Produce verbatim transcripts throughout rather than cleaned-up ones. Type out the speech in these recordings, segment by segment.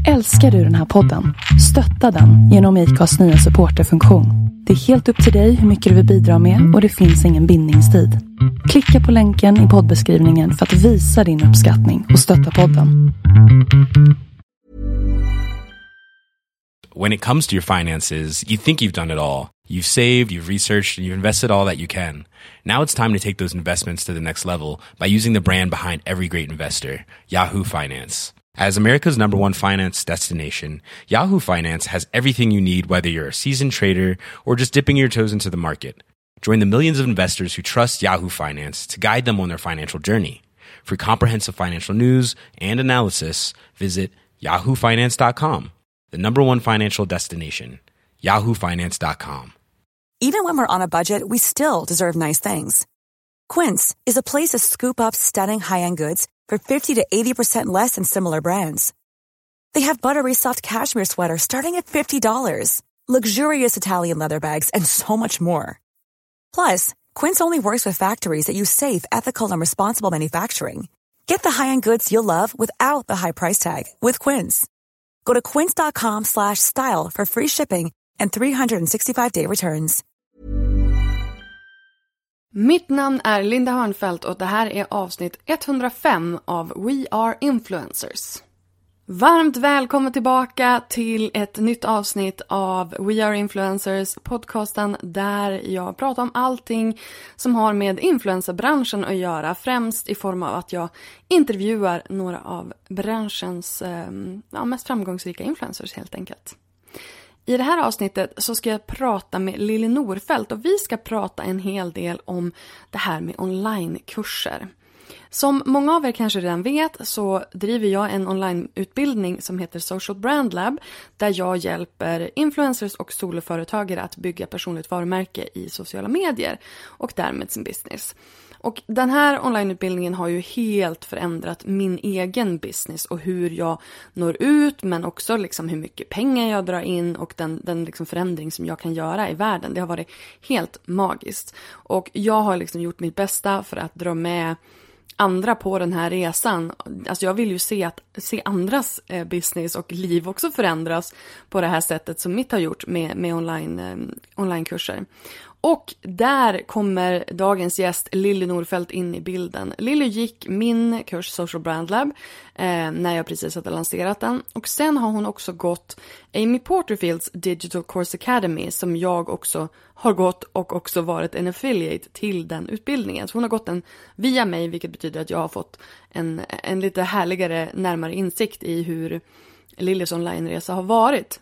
Älskar du den här podden? Stötta den genom I C A:s nya supporterfunktion. Det är helt upp till dig hur mycket du vill bidra med och det finns ingen bindningstid. Klicka på länken i poddbeskrivningen för att visa din uppskattning och stötta podden. When it comes to your finances, you think you've done it all. You've saved, you've researched, and you've invested all that you can. Now it's time to take those investments to the next level by using the brand behind every great investor, Yahoo Finance. As America's number one finance destination, Yahoo Finance has everything you need, whether you're a seasoned trader or just dipping your toes into the market. Join the millions of investors who trust Yahoo Finance to guide them on their financial journey. For comprehensive financial news and analysis, visit yahoo finance dot com, the number one financial destination, yahoo finance dot com. Even when we're on a budget, we still deserve nice things. Quince is a place to scoop up stunning high-end goods for fifty to eighty percent less than similar brands. They have buttery soft cashmere sweaters starting at fifty dollars, luxurious Italian leather bags, and so much more. Plus, Quince only works with factories that use safe, ethical, and responsible manufacturing. Get the high-end goods you'll love without the high price tag with Quince. Go to quince dot com slash style for free shipping and three sixty-five day returns. Mitt namn är Linda Hörnfeldt och det här är avsnitt etthundrafem av We Are Influencers. Varmt välkommen tillbaka till ett nytt avsnitt av We Are Influencers, podcasten där jag pratar om allting som har med influencerbranschen att göra. Främst i form av att jag intervjuar några av branschens eh, ja, mest framgångsrika influencers helt enkelt. I det här avsnittet så ska jag prata med Lilly Norfeldt och vi ska prata en hel del om det här med onlinekurser. Som många av er kanske redan vet så driver jag en onlineutbildning som heter Social Brand Lab där jag hjälper influencers och soloföretagare att bygga personligt varumärke i sociala medier och därmed sin business. Och den här onlineutbildningen har ju helt förändrat min egen business och hur jag når ut men också liksom hur mycket pengar jag drar in och den, den liksom förändring som jag kan göra i världen. Det har varit helt magiskt. Och jag har liksom gjort mitt bästa för att dra med andra på den här resan. Alltså jag vill ju se, att, se andras eh, business och liv också förändras på det här sättet som mitt har gjort med, med online, eh, onlinekurser. Och där kommer dagens gäst Lilly Norfeldt in i bilden. Lilly gick min kurs Social Brand Lab eh, när jag precis hade lanserat den. Och sen har hon också gått Amy Porterfields Digital Course Academy som jag också har gått och också varit en affiliate till den utbildningen. Så hon har gått den via mig vilket betyder att jag har fått en, en lite härligare närmare insikt i hur Lillys onlineresa har varit.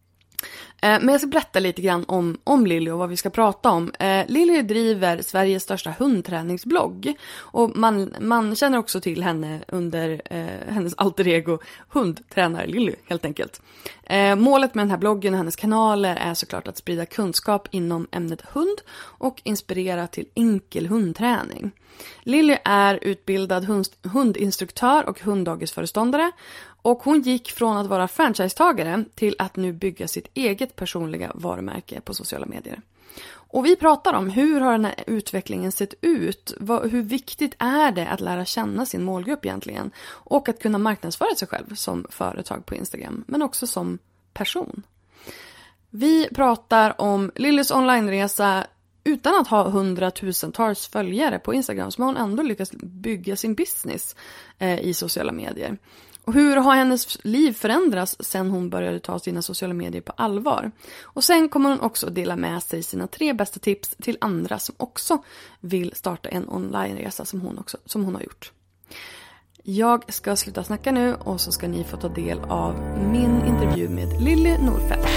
Men jag ska berätta lite grann om, om Lilly och vad vi ska prata om. Eh, Lilly driver Sveriges största hundträningsblogg. Och man, man känner också till henne under eh, hennes alter ego hundtränare Lilly helt enkelt. Eh, målet med den här bloggen och hennes kanaler är såklart att sprida kunskap inom ämnet hund och inspirera till enkel hundträning. Lilly är utbildad hund, hundinstruktör och hunddagisföreståndare. Och hon gick från att vara franchisetagare till att nu bygga sitt eget personliga varumärke på sociala medier. Och vi pratar om hur har den här utvecklingen sett ut? Vad, hur viktigt är det att lära känna sin målgrupp egentligen? Och att kunna marknadsföra sig själv som företag på Instagram, men också som person. Vi pratar om Lillys onlineresa utan att ha hundratusentals följare på Instagram som hon ändå lyckas bygga sin business eh, i sociala medier. Och hur har hennes liv förändrats sen hon började ta sina sociala medier på allvar? Och sen kommer hon också dela med sig sina tre bästa tips till andra som också vill starta en onlineresa som hon, också, som hon har gjort. Jag ska sluta snacka nu och så ska ni få ta del av min intervju med Lilly Norfeldt.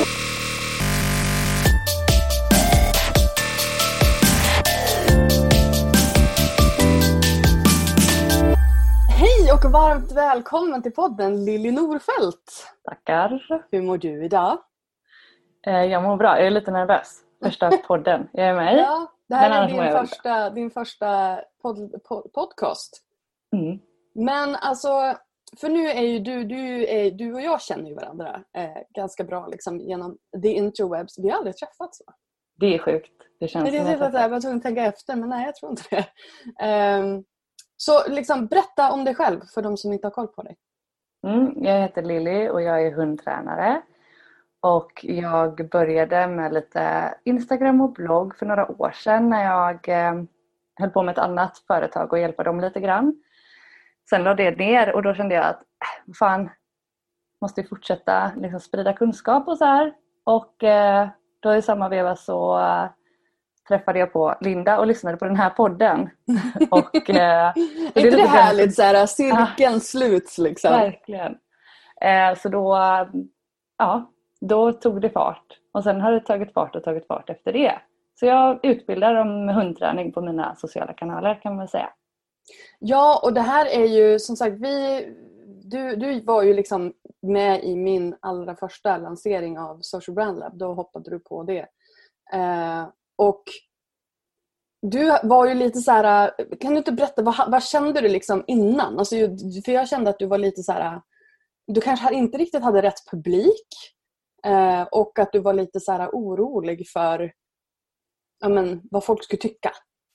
Hej och varmt välkommen till podden Lilly Norfeldt. Tackar. Hur mår du idag? Jag mår bra, jag är lite nervös. Första podden, jag är med. Ja, det här är din första, din första pod, pod, podcast. Mm. Men alltså, för nu är ju du, du, är, du och jag känner ju varandra eh, ganska bra liksom, genom the interwebs. Vi har aldrig träffats va? Det är sjukt. Det känns det är det att jag var tvungen att tänka efter, men nej jag tror inte det. Um, Så liksom, berätta om dig själv för de som inte har koll på dig. Mm, jag heter Lilly och jag är hundtränare. Och jag började med lite Instagram och blogg för några år sedan när jag eh, höll på med ett annat företag och hjälpa dem lite grann. Sen la det ner och då kände jag att äh, fan, måste jag fortsätta liksom, sprida kunskap och så här. Och eh, då i samma veva så äh, träffade jag på Linda och lyssnade på den här podden. Och, eh, är inte det, det härligt så här, cirkeln ah, sluts liksom? Verkligen. Eh, så då, ja, då tog det fart. Och sen har det tagit fart och tagit fart efter det. Så jag utbildar om hundträning på mina sociala kanaler kan man säga. Ja, och det här är ju som sagt, vi, du, du var ju liksom med i min allra första lansering av Social Brand Lab. Då hoppade du på det. Eh, och du var ju lite så här, kan du inte berätta, vad, vad kände du liksom innan? Alltså, för jag kände att du var lite så här, du kanske inte riktigt hade rätt publik. Eh, och att du var lite så här orolig för ja, men, vad folk skulle tycka.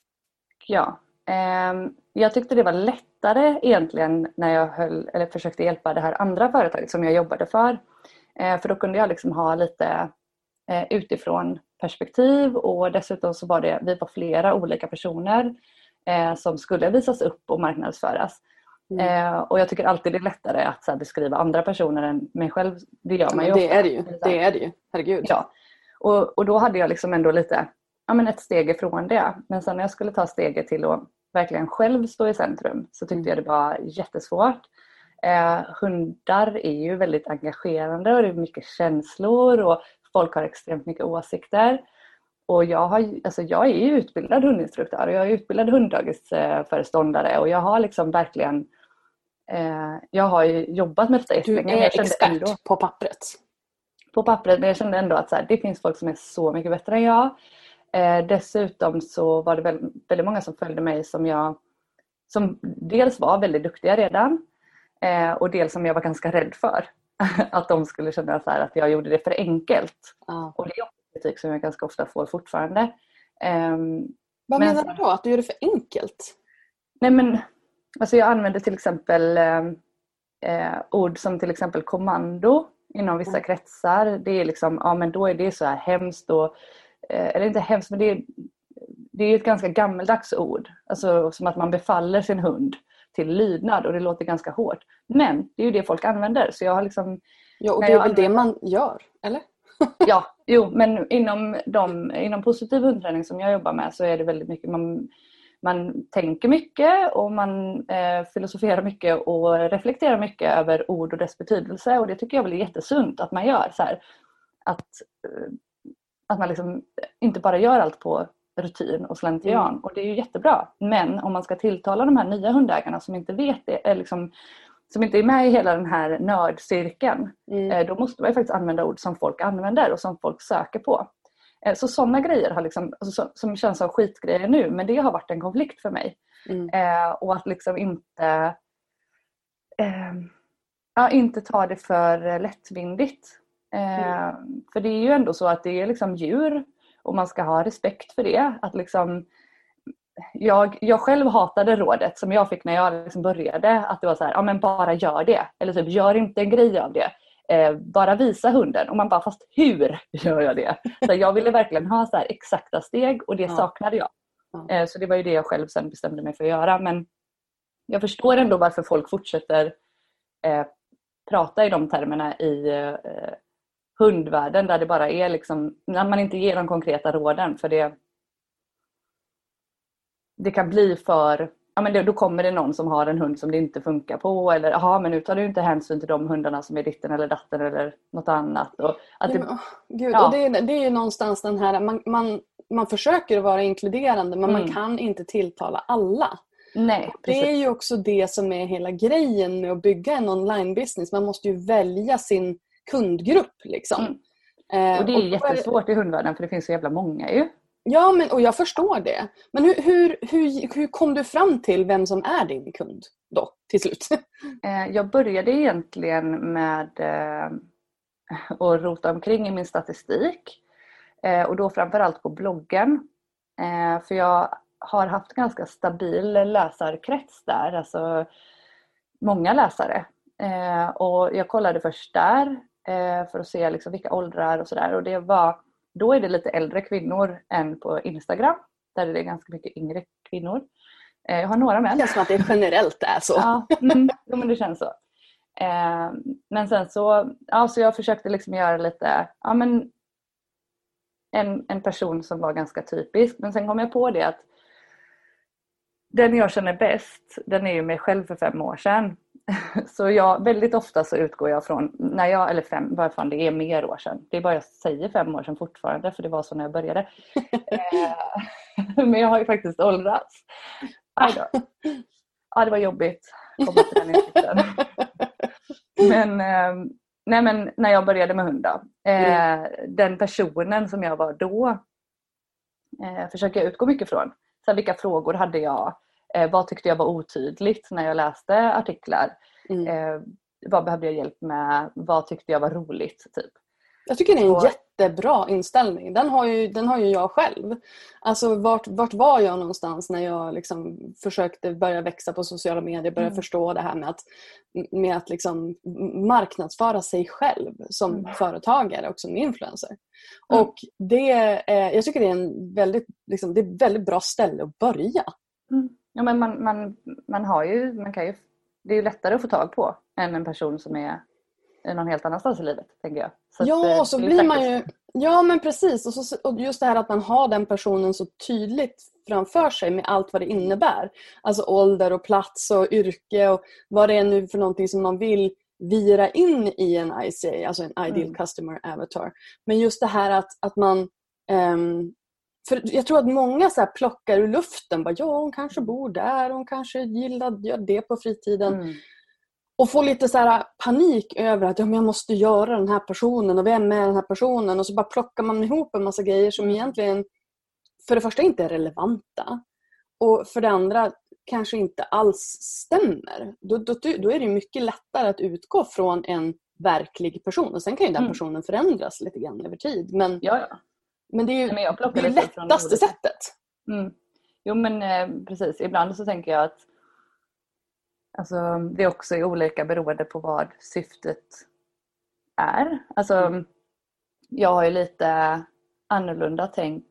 Ja, eh, jag tyckte det var lättare egentligen när jag höll, eller försökte hjälpa det här andra företaget som jag jobbade för. Eh, för då kunde jag liksom ha lite eh, utifrån perspektiv och dessutom så var det, vi var flera olika personer eh, som skulle visas upp och marknadsföras. Mm. Eh, och jag tycker alltid det är lättare att så här, beskriva andra personer än mig själv. Det gör man ju det ofta. Är det ju, det är det ju, herregud. Ja. Och, och då hade jag liksom ändå lite, ja men ett steg ifrån det. Men sen när jag skulle ta steget till att verkligen själv stå i centrum så tyckte jag det var jättesvårt. Eh, hundar är ju väldigt engagerande och det är mycket känslor och folk har extremt mycket åsikter. Och jag, har, alltså jag är ju utbildad hundinstruktör och jag är utbildad hunddagisföreståndare och jag har liksom verkligen eh, jag har ju jobbat med detta. Du är expert ändå, på pappret. På pappret, men jag kände ändå att så här, det finns folk som är så mycket bättre än jag. Eh, dessutom så var det väldigt, väldigt många som följde mig som jag som dels var väldigt duktiga redan eh, och dels som jag var ganska rädd för. Att de skulle känna så här, att jag gjorde det för enkelt. Ja. Och det är kritik som jag ganska ofta får fortfarande. Um, Vad men, menar du då? Att du gör det för enkelt? Nej men, alltså jag använder till exempel eh, ord som till exempel kommando inom vissa mm. kretsar. Det är liksom, ja men då är det så här hemskt och, eh, eller inte hemskt men det är, det är ett ganska gammeldags ord. Alltså som att man befaller sin hund till lydnad och det låter ganska hårt. Men det är ju det folk använder. Så jag har liksom... Ja, och det är väl använder... det man gör, eller? Ja, jo, men inom, de, inom positiv hundträning som jag jobbar med så är det väldigt mycket, man, man tänker mycket och man eh, filosoferar mycket och reflekterar mycket över ord och dess betydelse och det tycker jag väl är jättesunt att man gör så här, att, eh, att man liksom inte bara gör allt på rutin och slentrian mm. och det är ju jättebra, men om man ska tilltala de här nya hundägarna som inte vet det, är liksom som inte är med i hela den här nördcirkeln, mm. då måste man ju faktiskt använda ord som folk använder och som folk söker på. Så sådana grejer har liksom, alltså, som känns som skitgrejer nu, men det har varit en konflikt för mig. Mm. Eh, och att liksom inte eh, ja, inte ta det för lättvindigt. Eh, mm. För det är ju ändå så att det är liksom djur och man ska ha respekt för det. Att liksom Jag, jag själv hatade rådet som jag fick när jag liksom började. Att det var så här, ja men bara gör det. Eller typ, gör inte en grej av det. Eh, bara visa hunden. Och man bara, fast hur gör jag det? Så jag ville verkligen ha så här exakta steg. Och det ja. saknade jag. Ja. Eh, så det var ju det jag själv sen bestämde mig för att göra. Men jag förstår ändå varför folk fortsätter eh, prata i de termerna i eh, hundvärlden. Där det bara är liksom, när man inte ger de konkreta råden. För det Det kan bli för, ja men det, då kommer det någon som har en hund som det inte funkar på. Eller, jaha men nu tar du inte hänsyn till de hundarna som är ditten eller datten eller något annat. Och, att det, ja, Gud, ja. och det, är, det är ju någonstans den här, man, man, man försöker vara inkluderande men mm. man kan inte tilltala alla. Nej, det är ju också det som är hela grejen med att bygga en online business. Man måste ju välja sin kundgrupp liksom. Mm. Och det är och jättesvårt i hundvärlden för det finns så jävla många ju. Ja, men, och jag förstår det. Men hur, hur, hur, hur kom du fram till vem som är din kund då, till slut? Jag började egentligen med att rota omkring i min statistik. Och då framförallt på bloggen. För jag har haft ganska stabil läsarkrets där. Alltså många läsare. Eh, och jag kollade först där eh, för att se liksom vilka åldrar och sådär. Och det var, då är det lite äldre kvinnor än på Instagram. Där är det ganska mycket yngre kvinnor. Eh, jag har några män. Det känns som att det generellt är så. Ja, mm, jo, men det känns så. Eh, men sen så, ja, så jag försökte liksom göra lite, ja men en, en person som var ganska typisk. Men sen kom jag på det att den jag känner bäst, den är ju mig själv för fem år sedan. Så jag, väldigt ofta så utgår jag från, när jag, eller fem, vad fan det är mer år sedan. Det är bara jag säger fem år sedan fortfarande, för det var så när jag började. Men jag har ju faktiskt åldrats. Aj då. Ja, det var jobbigt. Komma till den insikten. Men, eh, nej men när jag började med hund då, eh, mm. den personen som jag var då eh, försöker jag utgå mycket från. Så vilka frågor hade jag? Eh, vad tyckte jag var otydligt när jag läste artiklar? Mm. Eh, vad behövde jag hjälp med? Vad tyckte jag var roligt? Typ. Jag tycker det är en och... jättebra inställning. Den har ju, den har ju jag själv. Alltså vart, vart var jag någonstans när jag liksom försökte börja växa på sociala medier. Börja mm. förstå det här med att, med att liksom marknadsföra sig själv som mm. företagare och som influencer. Mm. Och det är, jag tycker det är en väldigt, liksom, det är ett väldigt bra ställe att börja. Mm. Ja, men man, man, man har ju, man kan ju, det är ju lättare att få tag på än en person som är någon helt annanstans i livet, tänker jag. Så ja, att, så blir man ju... Ja, men precis. Och, så, och just det här att man har den personen så tydligt framför sig med allt vad det innebär. Alltså ålder och plats och yrke och vad det är nu för någonting som man vill vira in i en I C A, alltså en Ideal mm. Customer Avatar. Men just det här att, att man... Um, för jag tror att många så här plockar ur luften. Bara, ja, hon kanske bor där. Hon kanske gillar gör det på fritiden. Mm. Och få lite så här panik över att ja, men jag måste göra den här personen. Och vem är den här personen? Och så bara plockar man ihop en massa grejer som egentligen för det första inte är relevanta. Och för det andra kanske inte alls stämmer. Då, då, då är det mycket lättare att utgå från en verklig person. Och sen kan ju den personen mm. förändras lite grann över tid. Men, ja, ja. men det är ju men jag det lättaste sättet. Mm. Jo, men eh, precis. Ibland så tänker jag att alltså, det också är olika beroende på vad syftet är. Alltså, mm. jag har ju lite annorlunda tänk.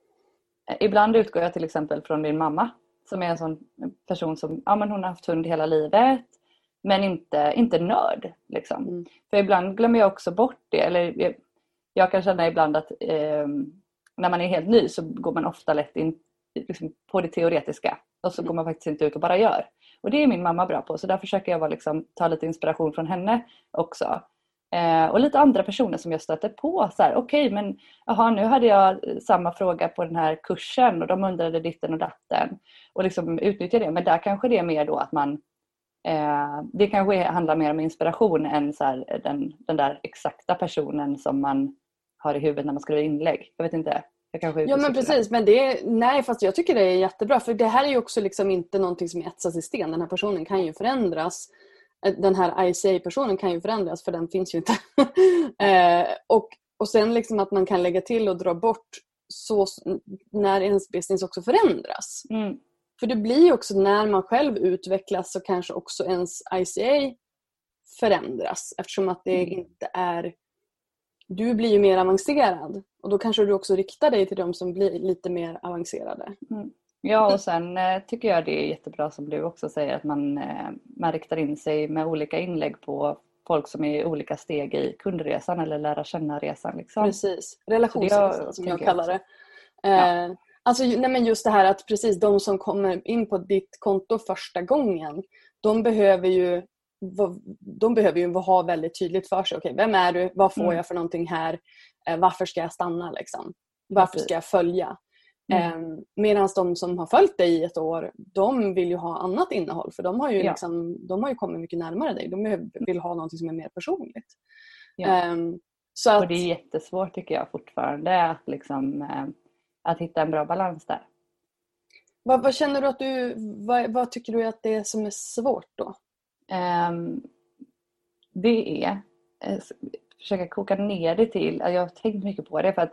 Ibland utgår jag till exempel från min mamma. Som är en sån person som ja, men hon har haft hund hela livet. Men inte, inte nörd. Liksom. Mm. För ibland glömmer jag också bort det. Eller jag, jag kan känna ibland att eh, när man är helt ny så går man ofta lätt in liksom, på det teoretiska. Och så går man faktiskt inte ut och bara gör. Och det är min mamma bra på. Så där försöker jag vara, liksom, ta lite inspiration från henne också. Eh, och lite andra personer som jag stöter på. Okej, okay, men aha, nu hade jag samma fråga på den här kursen. Och de undrade ditten och datten. Och liksom utnyttja det. Men där kanske det är mer då att man... Eh, det kanske handlar mer om inspiration än så här, den, den där exakta personen som man har i huvudet när man skriver inlägg. Jag vet inte. Ja, men precis, men det är, nej, fast jag tycker det är jättebra, för det här är ju också liksom inte någonting som etsas i sten. Den här personen kan ju förändras, den här I C A-personen kan ju förändras, för den finns ju inte. eh, och, och sen liksom att man kan lägga till och dra bort så när ens business också förändras. Mm. För det blir ju också när man själv utvecklas så kanske också ens I C A förändras, eftersom att det mm. inte är... Du blir ju mer avancerad. Och då kanske du också riktar dig till de som blir lite mer avancerade. Mm. Ja, och sen eh, tycker jag det är jättebra som du också säger. Att man, eh, man riktar in sig med olika inlägg på folk som är i olika steg i kundresan. Eller lära känna resan. Liksom. Precis. Relationsresan som jag kallar det. Eh, ja. Alltså, nej, men just det här att precis de som kommer in på ditt konto första gången. De behöver ju... de behöver ju ha väldigt tydligt för sig. Okej, vem är du? Vad får mm. jag för någonting här? Eh, varför ska jag stanna? Liksom? Varför ska jag följa? Mm. Eh, Medan de som har följt dig i ett år, de vill ju ha annat innehåll. För de har ju, ja. liksom, de har ju kommit mycket närmare dig. De vill ha någonting som är mer personligt. Ja. Eh, så att, och det är jättesvårt tycker jag fortfarande att, liksom, eh, att hitta en bra balans där. Vad, vad känner du att du... Vad, vad tycker du att det är som är svårt då? Um, det är uh, försöka koka ner det till, uh, jag har tänkt mycket på det för att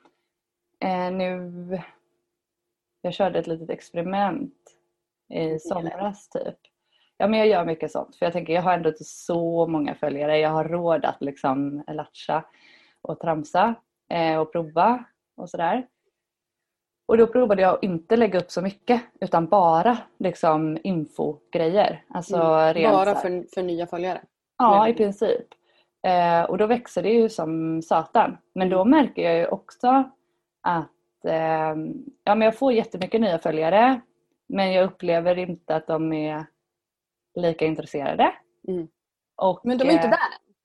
uh, nu jag körde ett litet experiment i somras typ Ja, men jag gör mycket sånt. För jag tänker, jag har ändå inte så många följare. Jag har råd att liksom latcha och tramsa eh, och prova och sådär. Och då provade jag att inte lägga upp så mycket. Utan bara liksom infogrejer. Alltså Mm. rent Bara så här- för, för nya följare? Ja, i princip. Eh, och då växer det ju som satan. Men då märker jag ju också att eh, ja, men jag får jättemycket nya följare. Men jag upplever inte att de är lika intresserade. Mm. Och, Men de är inte eh, där?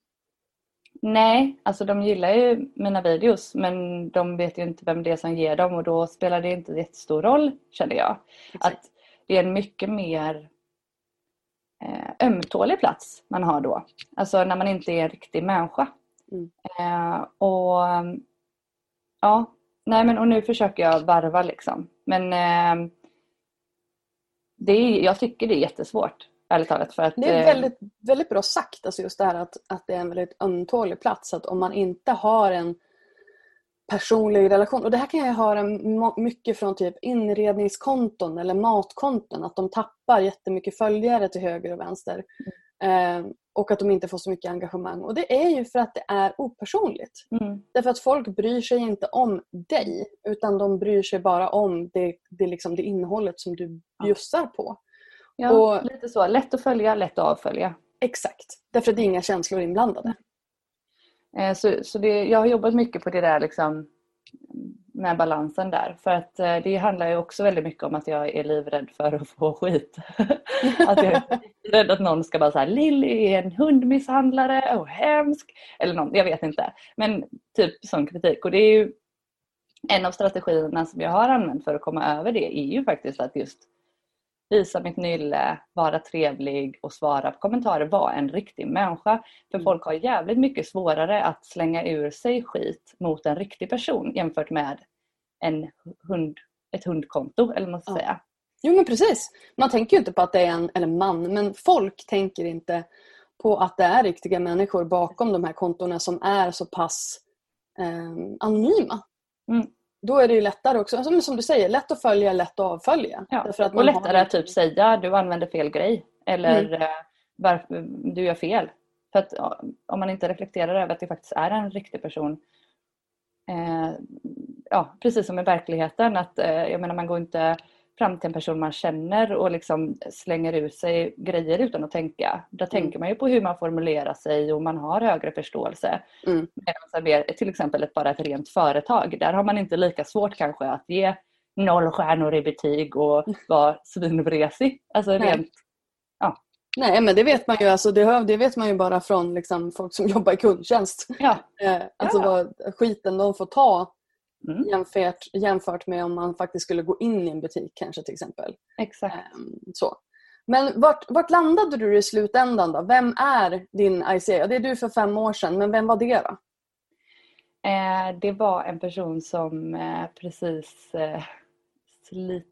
Nej, alltså de gillar ju mina videos. Men de vet ju inte vem det är som ger dem. Och då spelar det inte jättestor roll, känner jag. Exakt. Att det är en mycket mer eh, ömtålig plats man har då. Alltså när man inte är en riktig människa. Mm. Eh, och ja, nej men och nu försöker jag varva liksom. Men eh, det är, jag tycker det är jättesvårt, ärligt talat. För att, Det är eh, väldigt, väldigt bra sagt, alltså just det här att, att det är en väldigt ömtålig plats. Att om man inte har en personlig relation, och det här kan jag höra mo- mycket från typ inredningskonton eller matkonton, att de tappar jättemycket följare till höger och vänster. Eh, och att de inte får så mycket engagemang. Och det är ju för att det är opersonligt. mm, Därför att folk bryr sig inte om dig, utan de bryr sig bara om det, det, liksom det innehållet som du bjussar på. ja, och- lite så. Lätt att följa, lätt att avfölja. Exakt. Därför att det är inga känslor inblandade. Eh, så så det, jag har jobbat mycket på det där liksom, med balansen där. För att eh, det handlar ju också väldigt mycket om att jag är livrädd för att få skit. Att jag är rädd att någon ska bara säga Lilly är en hundmisshandlare och hemsk. Eller någon, jag vet inte. Men typ sån kritik. Och det är ju en av strategierna som jag har använt för att komma över det är ju faktiskt att just visa mitt nylle, vara trevlig och svara på kommentarer, vara en riktig människa. För Mm. folk har jävligt mycket svårare att slänga ur sig skit mot en riktig person jämfört med en hund, ett hundkonto, eller måste Ja. säga. Jo men precis. Man tänker ju inte på att det är en eller man, men folk tänker inte på att det är riktiga människor bakom de här kontona som är så pass eh, anonyma. Mm. Då är det ju lättare också, alltså, som du säger, lätt att följa, lätt att avfölja. Ja. Därför att Och man lättare har... att typ säga du använder fel grej. Eller Mm. eh, varför du gör fel. För att ja, om man inte reflekterar över att det faktiskt är en riktig person. Eh, ja, precis som i verkligheten. Att, eh, jag menar, man går inte fram till en person man känner och liksom slänger ut sig grejer utan att tänka. Där Mm. tänker man ju på hur man formulerar sig och man har högre förståelse. Mm. Medan mer, till exempel ett, bara ett rent företag. Där har man inte lika svårt kanske att ge noll stjärnor i betyg och vara svinvresig. Alltså Nej. rent, Nej, men det vet man ju, alltså, det, hör, det vet man ju bara från liksom, folk som jobbar i kundtjänst. ja. Eh, alltså Ja. vad skiten de får ta Mm, jämfört, jämfört med om man faktiskt skulle gå in i en butik kanske till exempel. exakt. Ehm, så. Men vart, vart landade du i slutändan då? Vem är din I C A? Det är du för fem år sedan, men vem var det då? Eh, det var en person som eh, precis eh, slit,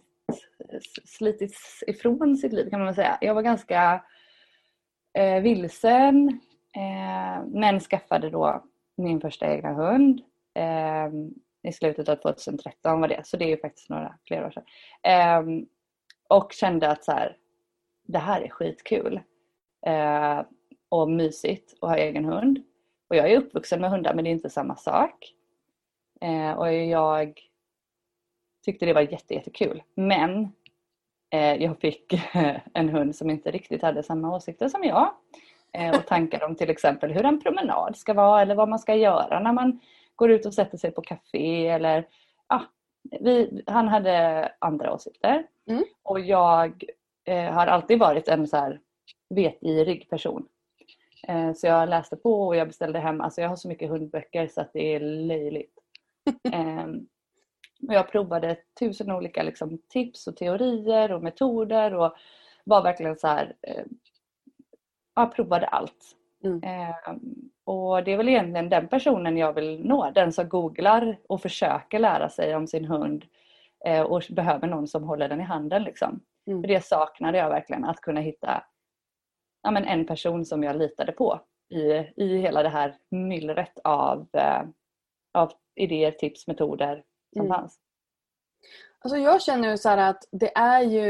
slitits ifrån sitt liv, kan man säga. Jag var ganska eh, vilsen, eh, men skaffade då min första egna hund eh, i slutet av tjugohundratretton var det. Så det är ju faktiskt några fler år sedan. Eh, och kände att så här, det här är skitkul eh, och mysigt att ha egen hund. Och jag är uppvuxen med hundar, men det är inte samma sak. Eh, och jag tyckte det var jätte, jättekul. Men eh, jag fick en hund som inte riktigt hade samma åsikter som jag. Eh, och tankar om till exempel hur en promenad ska vara. Eller vad man ska göra när man går ut och sätter sig på café. Eller, ah, vi, han hade andra åsikter. Mm. Och jag eh, har alltid varit en så här vetgirig person. Så jag läste på och jag beställde hem. Alltså jag har så mycket hundböcker så att det är löjligt. um, och jag provade tusen olika liksom, tips och teorier och metoder. Och var verkligen så här. Uh, jag provade allt. Mm. Um, och det är väl egentligen den personen jag vill nå. Den som googlar och försöker lära sig om sin hund. Uh, och behöver någon som håller den i handen. Liksom. Mm. För det saknade jag verkligen. Att kunna hitta ja, men en person som jag litade på i, i hela det här myllret av, eh, av idéer, tips, metoder som Mm. fanns. Alltså jag känner ju så här att det är ju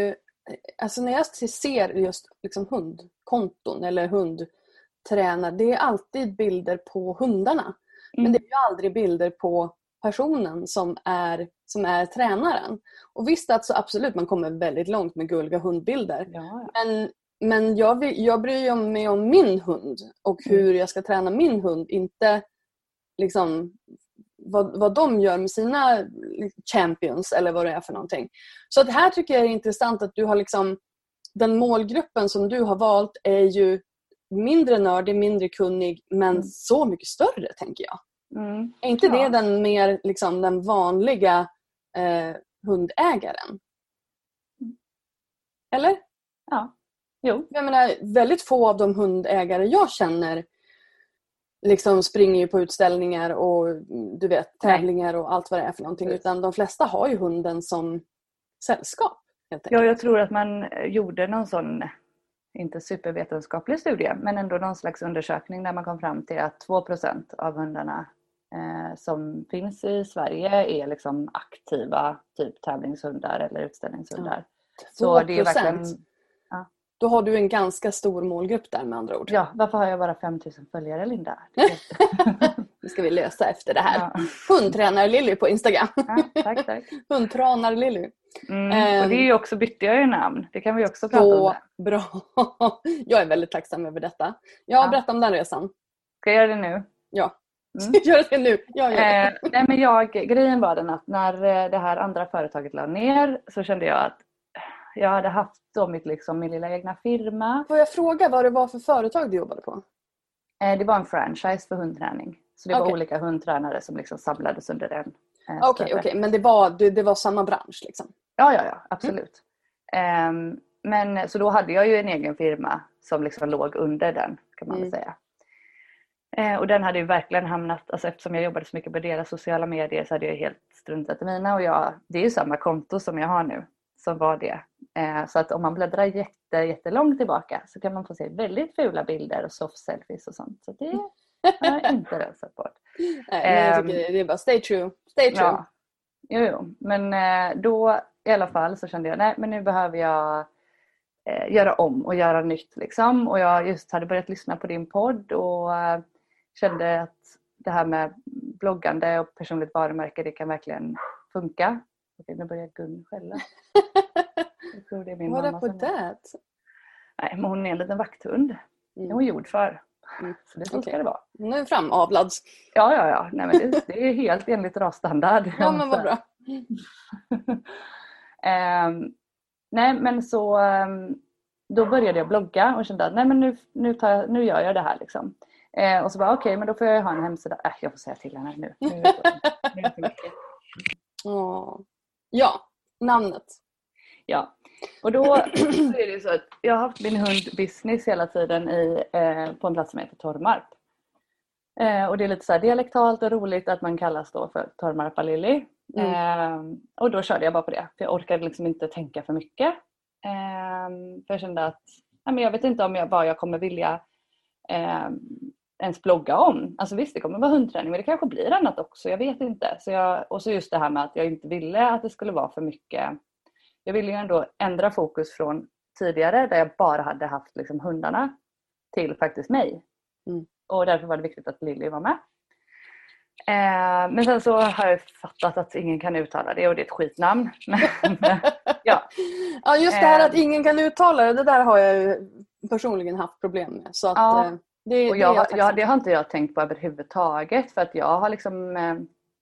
alltså när jag ser just liksom hundkonton eller hundtränare, det är alltid bilder på hundarna. Mm. Men det är ju aldrig bilder på personen som är, som är tränaren. Och visst att så absolut man kommer väldigt långt med gulliga hundbilder. Ja. Men, men jag, vill, jag bryr mig om min hund och hur jag ska träna min hund. Inte liksom vad, vad de gör med sina champions eller vad det är för någonting. Så att här tycker jag är intressant att du har liksom, den målgruppen som du har valt är ju mindre nördig, mindre kunnig, men mm. så mycket större tänker jag. Mm. Är inte ja. det den mer liksom den vanliga eh, hundägaren? Eller? Ja. Jo. Jag menar, väldigt få av de hundägare jag känner liksom springer ju på utställningar och du vet tävlingar och allt vad det är för någonting. Utan de flesta har ju hunden som sällskap. Helt enkelt. Ja, jag tror att man gjorde någon sån, inte supervetenskaplig studie, men ändå någon slags undersökning där man kom fram till att två procent av hundarna eh, som finns i Sverige är liksom aktiva typ tävlingshundar eller utställningshundar. Ja. Så det är verkligen... Ja. Då har du en ganska stor målgrupp där med andra ord. Ja, varför har jag bara fem tusen följare, Linda? Det ska vi lösa efter det här. Ja. Hundtränar Lilly på Instagram. Ja, tack, tack. Hundtränar Lilly. Mm, och det är ju också, bytte jag ju namn. Det kan vi också prata så om. Så bra. Jag är väldigt tacksam över detta. Jag har ja. berättat om den resan. Ska jag göra det nu? Ja. Mm. Gör det nu. Jag gör det. Eh, nej, men jag, grejen var den att när det här andra företaget la ner så kände jag att jag hade haft då mitt, liksom, min lilla egna firma. Får jag fråga vad det var för företag du jobbade på? Eh, det var en franchise för hundträning. Så det okay. var olika hundtränare som liksom samlades under den. Okej, eh, okej. Okay, okay. Men det var, det, det var samma bransch liksom? Ja, ja, ja. Absolut. Mm. Eh, men så då hade jag ju en egen firma som liksom låg under den, kan man mm. väl säga. Eh, och den hade ju verkligen hamnat, alltså eftersom jag jobbade så mycket på deras sociala medier så hade jag helt struntat i mina. Och jag, det är ju samma konto som jag har nu, som var det. Eh, så att om man bläddrar jätte, jättelångt tillbaka så kan man få se väldigt fula bilder och soft selfies och sånt. Så det har jag inte rensat bort. Nej, men jag tycker det är bara stay true. Stay true. Ja. Jo, jo. Men eh, då i alla fall så kände jag, nej men nu behöver jag eh, göra om och göra nytt liksom. Och jag just hade börjat lyssna på din podd och eh, kände att det här med bloggande och personligt varumärke, det kan verkligen funka. Okej, nu börjar Gun skälla. Jag tror det är min What mamma up with that? Nej, men hon är en liten vakthund. Mm. Det är hon gjord för. Mm. Så det så okay. ska det vara. Nu är framavlad. Ja, ja, ja. Nej, men det, det är helt enligt rasstandard. Ja, men vad bra. um, nej, men så um, då började jag blogga och kände att nej, men nu, nu, tar jag, nu gör jag det här liksom. Uh, och så bara okej, okay, men då får jag ha en hemsida. Äh, jag får säga till henne nu. nu, är det, nu är det oh. Ja, namnet. Ja, och då så är det ju så att jag har haft min hundbusiness hela tiden i, eh, på en plats som heter Tormarp. Eh, och det är lite så här dialektalt och roligt att man kallas då för Tormarpa Lilly. Mm. Eh, och då körde jag bara på det, för jag orkade liksom inte tänka för mycket. Eh, för jag kände att nej, men jag vet inte om jag, vad jag kommer vilja eh, ens blogga om. Alltså visst, det kommer vara hundträning, men det kanske blir annat också, jag vet inte. Så jag, och så just det här med att jag inte ville att det skulle vara för mycket. Jag ville ju ändå ändra fokus från tidigare där jag bara hade haft liksom hundarna till faktiskt mig. Mm. Och därför var det viktigt att Lilly var med. Eh, men sen så har jag fattat att ingen kan uttala det och det är ett skitnamn. Men, ja. ja, just det här att ingen kan uttala det, det där har jag ju personligen haft problem med. Så att, ja. eh, det, och det, jag, jag jag, det har inte jag tänkt på överhuvudtaget, för att jag har liksom... Eh,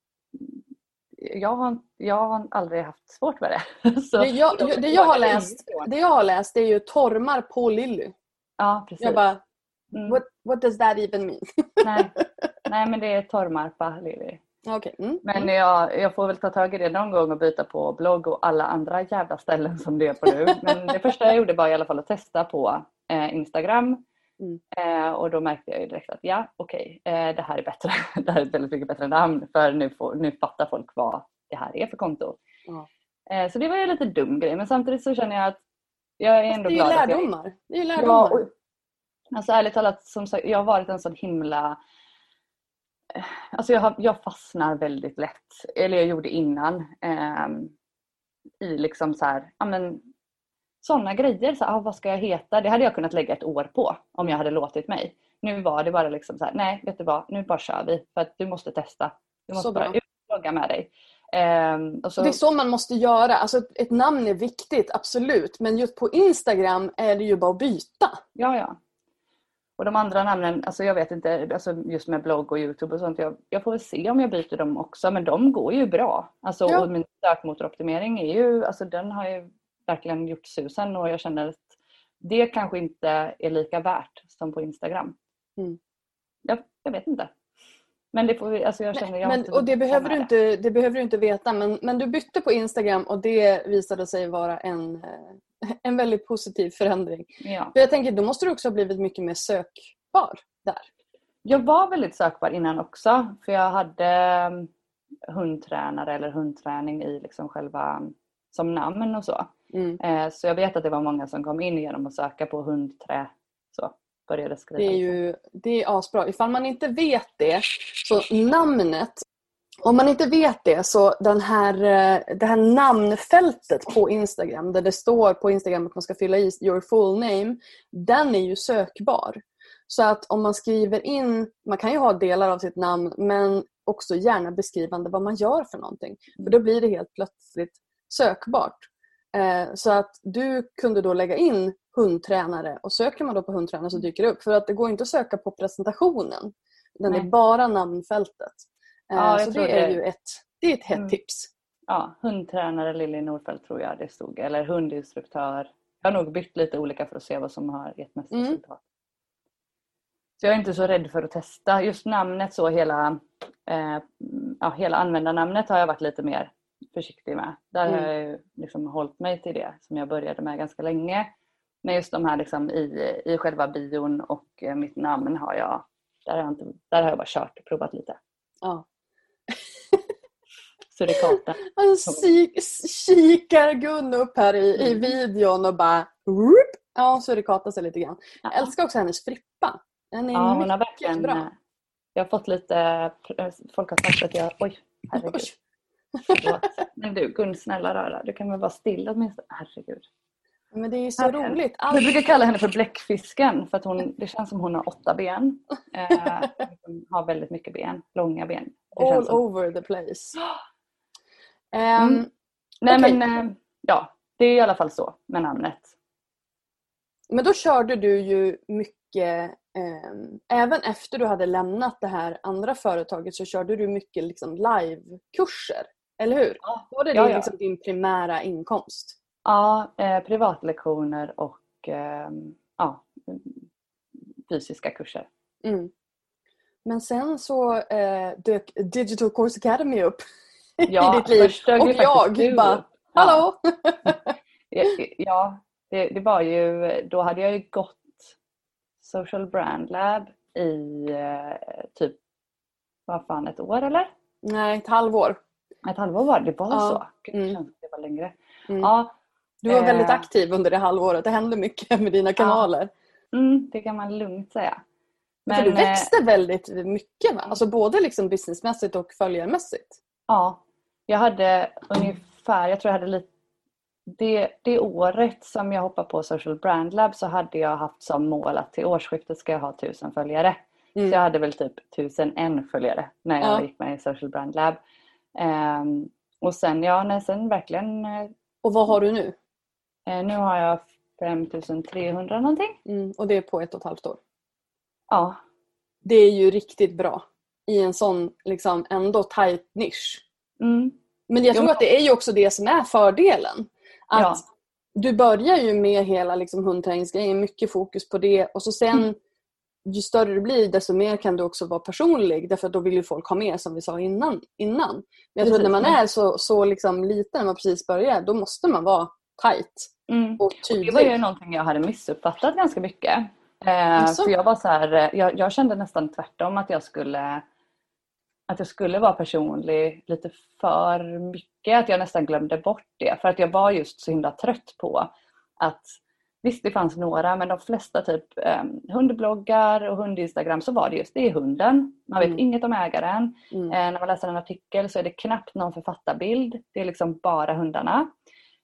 Jag har, jag har aldrig haft svårt med det. Så det, jag, det, jag har läst, det jag har läst det är ju tormar på Lilly. Ja, precis. Jag bara, mm. what, what does that even mean? Nej. Nej, men det är tormarpa Lilly. Okay. Mm. Men jag, jag får väl ta tag i det någon gång och byta på blogg och alla andra jävla ställen som det är på nu. Men det första jag gjorde var i alla fall att testa på eh, Instagram. Mm. Eh, och då märkte jag ju direkt att ja, okej, okay, eh, det här är bättre. Det här är ett väldigt mycket bättre namn, för nu, får, nu fattar folk vad det här är för konto. Mm. Eh, så det var ju lite dum grej, men samtidigt så känner jag att jag är ändå glad. Det är ju lärdomar. Jag... Det är ju lärdomar. Ja, alltså ärligt talat, som sagt, jag har varit en sån himla... Alltså jag, har, jag fastnar väldigt lätt, eller jag gjorde innan, eh, i liksom så här, ja men... sådana grejer. Så, ah, vad ska jag heta? Det hade jag kunnat lägga ett år på om jag hade låtit mig. Nu var det bara liksom så här, nej vet du vad, nu bara kör vi. För att du måste testa. Du måste Så bara bra. utlogga med dig. Um, och så... Det är så man måste göra. Alltså ett namn är viktigt, absolut. Men just på Instagram är det ju bara att byta. Ja, ja. Och de andra namnen, alltså jag vet inte, alltså just med blogg och YouTube och sånt. Jag, jag får väl se om jag byter dem också. Men de går ju bra. Alltså Ja. och min sökmotoroptimering är ju, alltså den har ju verkligen gjort susen. Och jag känner att det kanske inte är lika värt som på Instagram. Mm. Jag, jag vet inte. Men det får vi, alltså jag känner jag Men, måste och det behöver, du det. inte, det behöver du inte veta. Men, men du bytte på Instagram och det visade sig vara en, eh, en väldigt positiv förändring. Ja. För jag tänker, då måste du också ha blivit mycket mer sökbar där. Jag var väldigt sökbar innan också. För jag hade um, hundtränare eller hundträning i liksom själva som namn och så. Mm. Eh, så jag vet att det var många som kom in genom att söka på hundträ. Så började skriva. Det är ju det är asbra. Ifall man inte vet det, så namnet, om man inte vet det, så den här, det här namnfältet på Instagram, där det står på Instagram att man ska fylla i your full name, den är ju sökbar. Så att om man skriver in, man kan ju ha delar av sitt namn, men också gärna beskrivande vad man gör för någonting. För då blir det helt plötsligt sökbart. Eh, så att du kunde då lägga in hundtränare, och söker man då på hundtränare så dyker det upp. För att det går inte att söka på presentationen. Den Nej. är bara namnfältet. Eh, Ja, jag så tror det är det. ju ett, det är ett hett Mm. tips. Ja, hundtränare Lilly Nordfeldt tror jag det stod. Eller hundinstruktör. Jag har nog bytt lite olika för att se vad som har gett mest Mm. resultat. Så jag är inte så rädd för att testa. Just namnet så, hela, eh, ja, hela användarnamnet har jag varit lite mer försiktig med. Där Mm. har jag ju liksom hållit mig till det som jag började med ganska länge. Men just de här liksom i, i själva bion och eh, mitt namn har jag, där har jag, inte, där har jag bara kört och provat lite. Ja. Surikata. Han kik- kikar Gun upp här i, i Mm. videon och bara whoop. Ja, så det katar sig lite grann. Ja. Jag älskar också hennes frippa. Den är Ja, hon mycket har verkligen bra. Jag har fått lite, folk har sagt att jag, oj, herregud. Oj. Förlåt. Men du, Gun, snälla röra, du kan väl vara stilla åtminstone. Herregud. Men det är ju så Herregud. roligt. Jag Allt... brukar kalla henne för bläckfisken för att hon, det känns som hon har åtta ben. Eh, hon har väldigt mycket ben, långa ben. Det All känns som... over the place. Um, Mm. Nej okej. men, eh, ja, det är i alla fall så med namnet. Men då körde du ju mycket, eh, även efter du hade lämnat det här andra företaget, så körde du mycket liksom live-kurser, eller hur? Ja, Var det ja, din, ja. liksom, din primära inkomst? Ja, eh, privatlektioner och eh, ja, fysiska kurser. Mm. Men sen så eh, dök Digital Course Academy upp Ja, i ditt liv. först dök Och ju faktiskt jag du bara, upp. hallå! Ja, ja det, det var ju, då hade jag ju gått Social Brand Lab i eh, typ, vad fan, ett år eller? Nej, ett halvår. Ett halvår var det, det var Ja. så. Gud, det Mm. känns som det var längre. Mm. Ja, Du var väldigt eh, aktiv under det halvåret. Det hände mycket med dina kanaler. mm, det kan man lugnt säga. För du eh, växte väldigt mycket, va? Alltså både liksom businessmässigt och följarmässigt. Ja, jag hade ungefär, jag tror jag hade lite, det, det året som jag hoppade på Social Brand Lab så hade jag haft som mål att till årsskiftet ska jag ha tusen följare. Mm. Så jag hade väl typ tusen en följare när jag Ja. gick med i Social Brand Lab. Um, och sen, ja, nej, sen verkligen, Och vad har du nu? uh, nu har jag femtusen trehundra någonting. Mm. Och det är på ett och ett halvt år. Ja, Det är ju riktigt bra i en sån liksom ändå tight nisch. mm. Men jag tror Jo. att det är ju också det som är fördelen. Att Ja. du börjar ju med hela liksom hundträningsgrejen, mycket fokus på det. Och så sen, Mm. ju större du blir, desto mer kan du också vara personlig. Därför att då vill ju folk ha med, som vi sa innan. innan. Men jag tror att när man är så, så liksom liten, när man precis börjar, då måste man vara tight Mm. och Och det tydlig. var ju någonting jag hade missuppfattat ganska mycket. Eh, Alltså? för jag var så här, jag, jag kände nästan tvärtom att jag skulle att jag skulle vara personlig lite för mycket, att jag nästan glömde bort det. För att jag var just så himla trött på att, visst det fanns några, men de flesta typ eh, hundbloggar och hundinstagram, så var det just, det är hunden. Man vet Mm. inget om ägaren. Mm. Eh, när man läser en artikel så är det knappt någon författarbild. Det är liksom bara hundarna.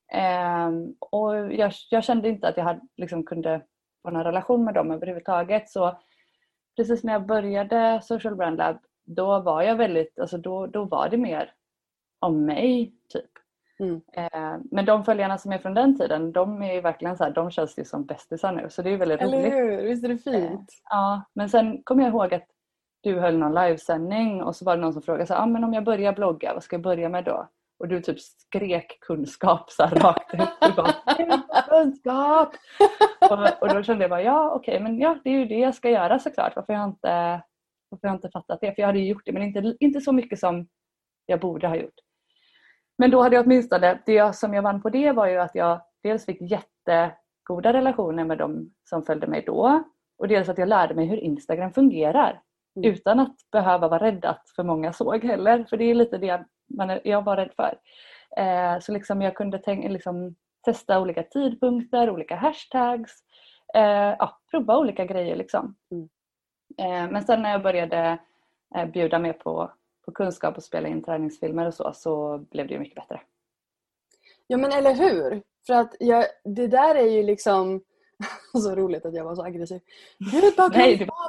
Eh, och jag, jag kände inte att jag hade, liksom, kunde få någon relation med dem överhuvudtaget. Så precis när jag började Social Brand Lab, då var jag väldigt, alltså då, då var det mer om mig typ. Mm. Eh, men de följarna som är från den tiden, de är ju verkligen så här, de känns ju som bästisar nu. Så det är väldigt Eller roligt. hur? Visst är det fint? Eh, ja, men sen kom jag ihåg att du höll någon livesändning och så var det någon som frågade så här, ah, men om jag börjar blogga, vad ska jag börja med då? Och du typ skrek kunskap så här rakt ut. Du bara, kunskap! och, och då kände jag bara, ja okej, okay, men ja, det är ju det jag ska göra såklart. Varför jag inte, varför jag inte fattat det? För jag hade ju gjort det, men inte, inte så mycket som jag borde ha gjort. Men då hade jag åtminstone, det som jag vann på det var ju att jag dels fick jättegoda relationer med de som följde mig då. Och dels att jag lärde mig hur Instagram fungerar. Mm. Utan att behöva vara rädd att för många såg heller. För det är lite det man, jag var rädd för. Eh, så liksom jag kunde tänka, liksom, testa olika tidpunkter, olika hashtags. Eh, ja, prova olika grejer liksom. Mm. Eh, men sen när jag började eh, bjuda mer på, på kunskap och spela in träningsfilmer och så, så blev det ju mycket bättre. Ja men eller hur? För att jag, det där är ju liksom så roligt att jag var så aggressiv. Gud, Nej, det var...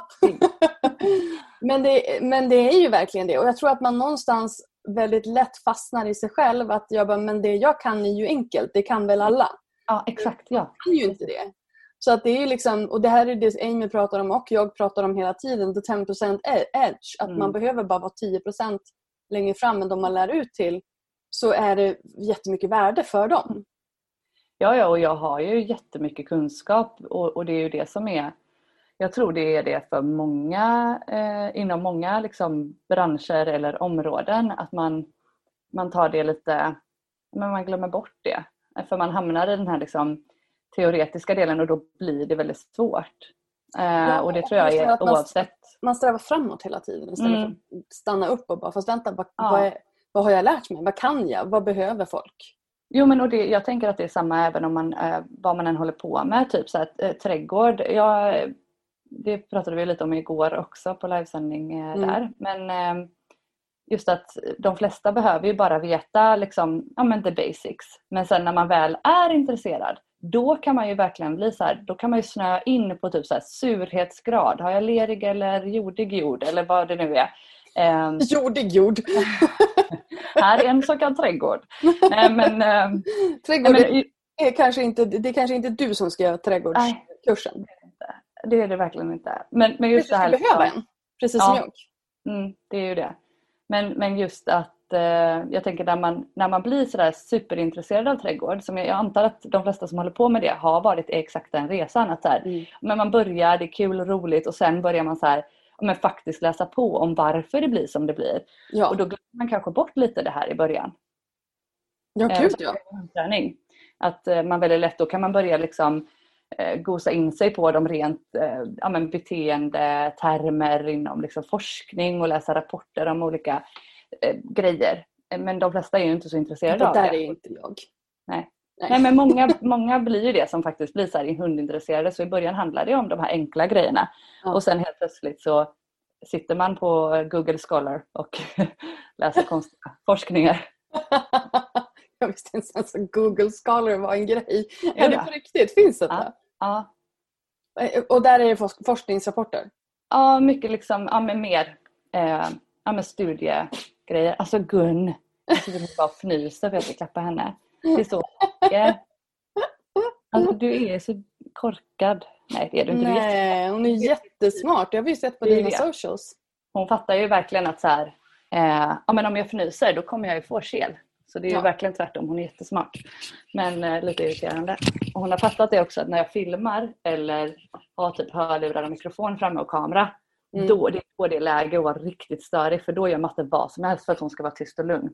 men, det, men det är ju verkligen det. Och jag tror att man någonstans väldigt lätt fastnar i sig själv. Att jag bara, men det jag kan är ju enkelt. Det kan väl alla. Ja, exakt. Ja. Jag kan ju inte det. Så att det är ju liksom, och det här är det Amy pratar om och jag pratar om hela tiden. The ten percent edge. Att Mm. man behöver bara vara tio procent längre fram än de man lär ut till. Så är det jättemycket värde för dem. Ja, ja, och jag har ju jättemycket kunskap och, och det är ju det som är, jag tror det är det för många, eh, inom många liksom, branscher eller områden, att man, man tar det lite, men man glömmer bort det. För man hamnar i den här liksom, teoretiska delen och då blir det väldigt svårt. Eh, Ja, och det tror jag är man, oavsett. Man strävar framåt hela tiden istället Mm. för att stanna upp och bara, fast vänta, vad, Ja. vad, är, vad har jag lärt mig? Vad kan jag? Vad behöver folk? Jo, men och det, jag tänker att det är samma även om man, eh, vad man än håller på med. Typ så här, eh, trädgård. Jag, det pratade vi lite om igår också på livesändning eh, Mm. där. Men eh, just att de flesta behöver ju bara veta liksom, ja, men the basics. Men sen när man väl är intresserad, då kan man ju verkligen bli så här, då kan man ju snöa in på typ så här, surhetsgrad. Har jag lerig eller jordig jord eller vad det nu är. Eh, Jordig jord. här är en som kan trädgård. Nej, men, eh, Trädgård nej, men, är kanske inte, det är kanske inte du som ska göra trädgårdskursen. det är det verkligen inte. Men, men Du just det här skulle behöva en, precis som Ja. jag. Mm, det är ju det. Men, men just att eh, jag tänker när man, när man blir sådär superintresserad av trädgård, som jag, jag antar att de flesta som håller på med det har varit exakt den resan. Att så här, Mm. men man börjar, det är kul och roligt och sen börjar man så här, men faktiskt läsa på om varför det blir som det blir. Ja, Och då glömmer man kanske bort lite det här i början. ja Eh, gud så ja. träning. Att eh, man väldigt lätt, då kan man börja liksom eh, gosa in sig på de rent eh, ja, men beteendetermer inom liksom forskning och läsa rapporter om olika eh, grejer. Eh, Men de flesta är ju inte så intresserade Det av där det. är inte jag. Nej. Nej. Nej, men många, många blir ju det som faktiskt blir så här hundintresserade. Så i början handlar det om de här enkla grejerna. Ja. Och sen helt plötsligt så sitter man på Google Scholar och läser konstiga forskningar. Jag visste inte ens att Google Scholar var en grej. Ja. Är det på riktigt? Finns det? Ja. Ja. Och där är det forsk- forskningsrapporter? Ja, mycket liksom, ja men mer eh, ja, men studiegrejer. Alltså Gun, jag tycker hon bara fnyser för att jag klappar henne. Det är så mycket. Alltså du är så korkad. Nej, det är du inte. Du är jätte- Nej, hon är jättesmart. Jag har ju sett på Det är dina det. socials. Hon fattar ju verkligen att så här, eh, ja men om jag fnyser då kommer jag ju få fel. Så det är ju Ja. verkligen tvärtom. Hon är jättesmart. Men eh, lite irriterande. Och hon har fattat det också att när jag filmar eller har typ hörlurar och mikrofon framme och kamera. Mm. Då det är på det läge att vara riktigt störig. För då gör Matte vad som helst för att hon ska vara tyst och lugn.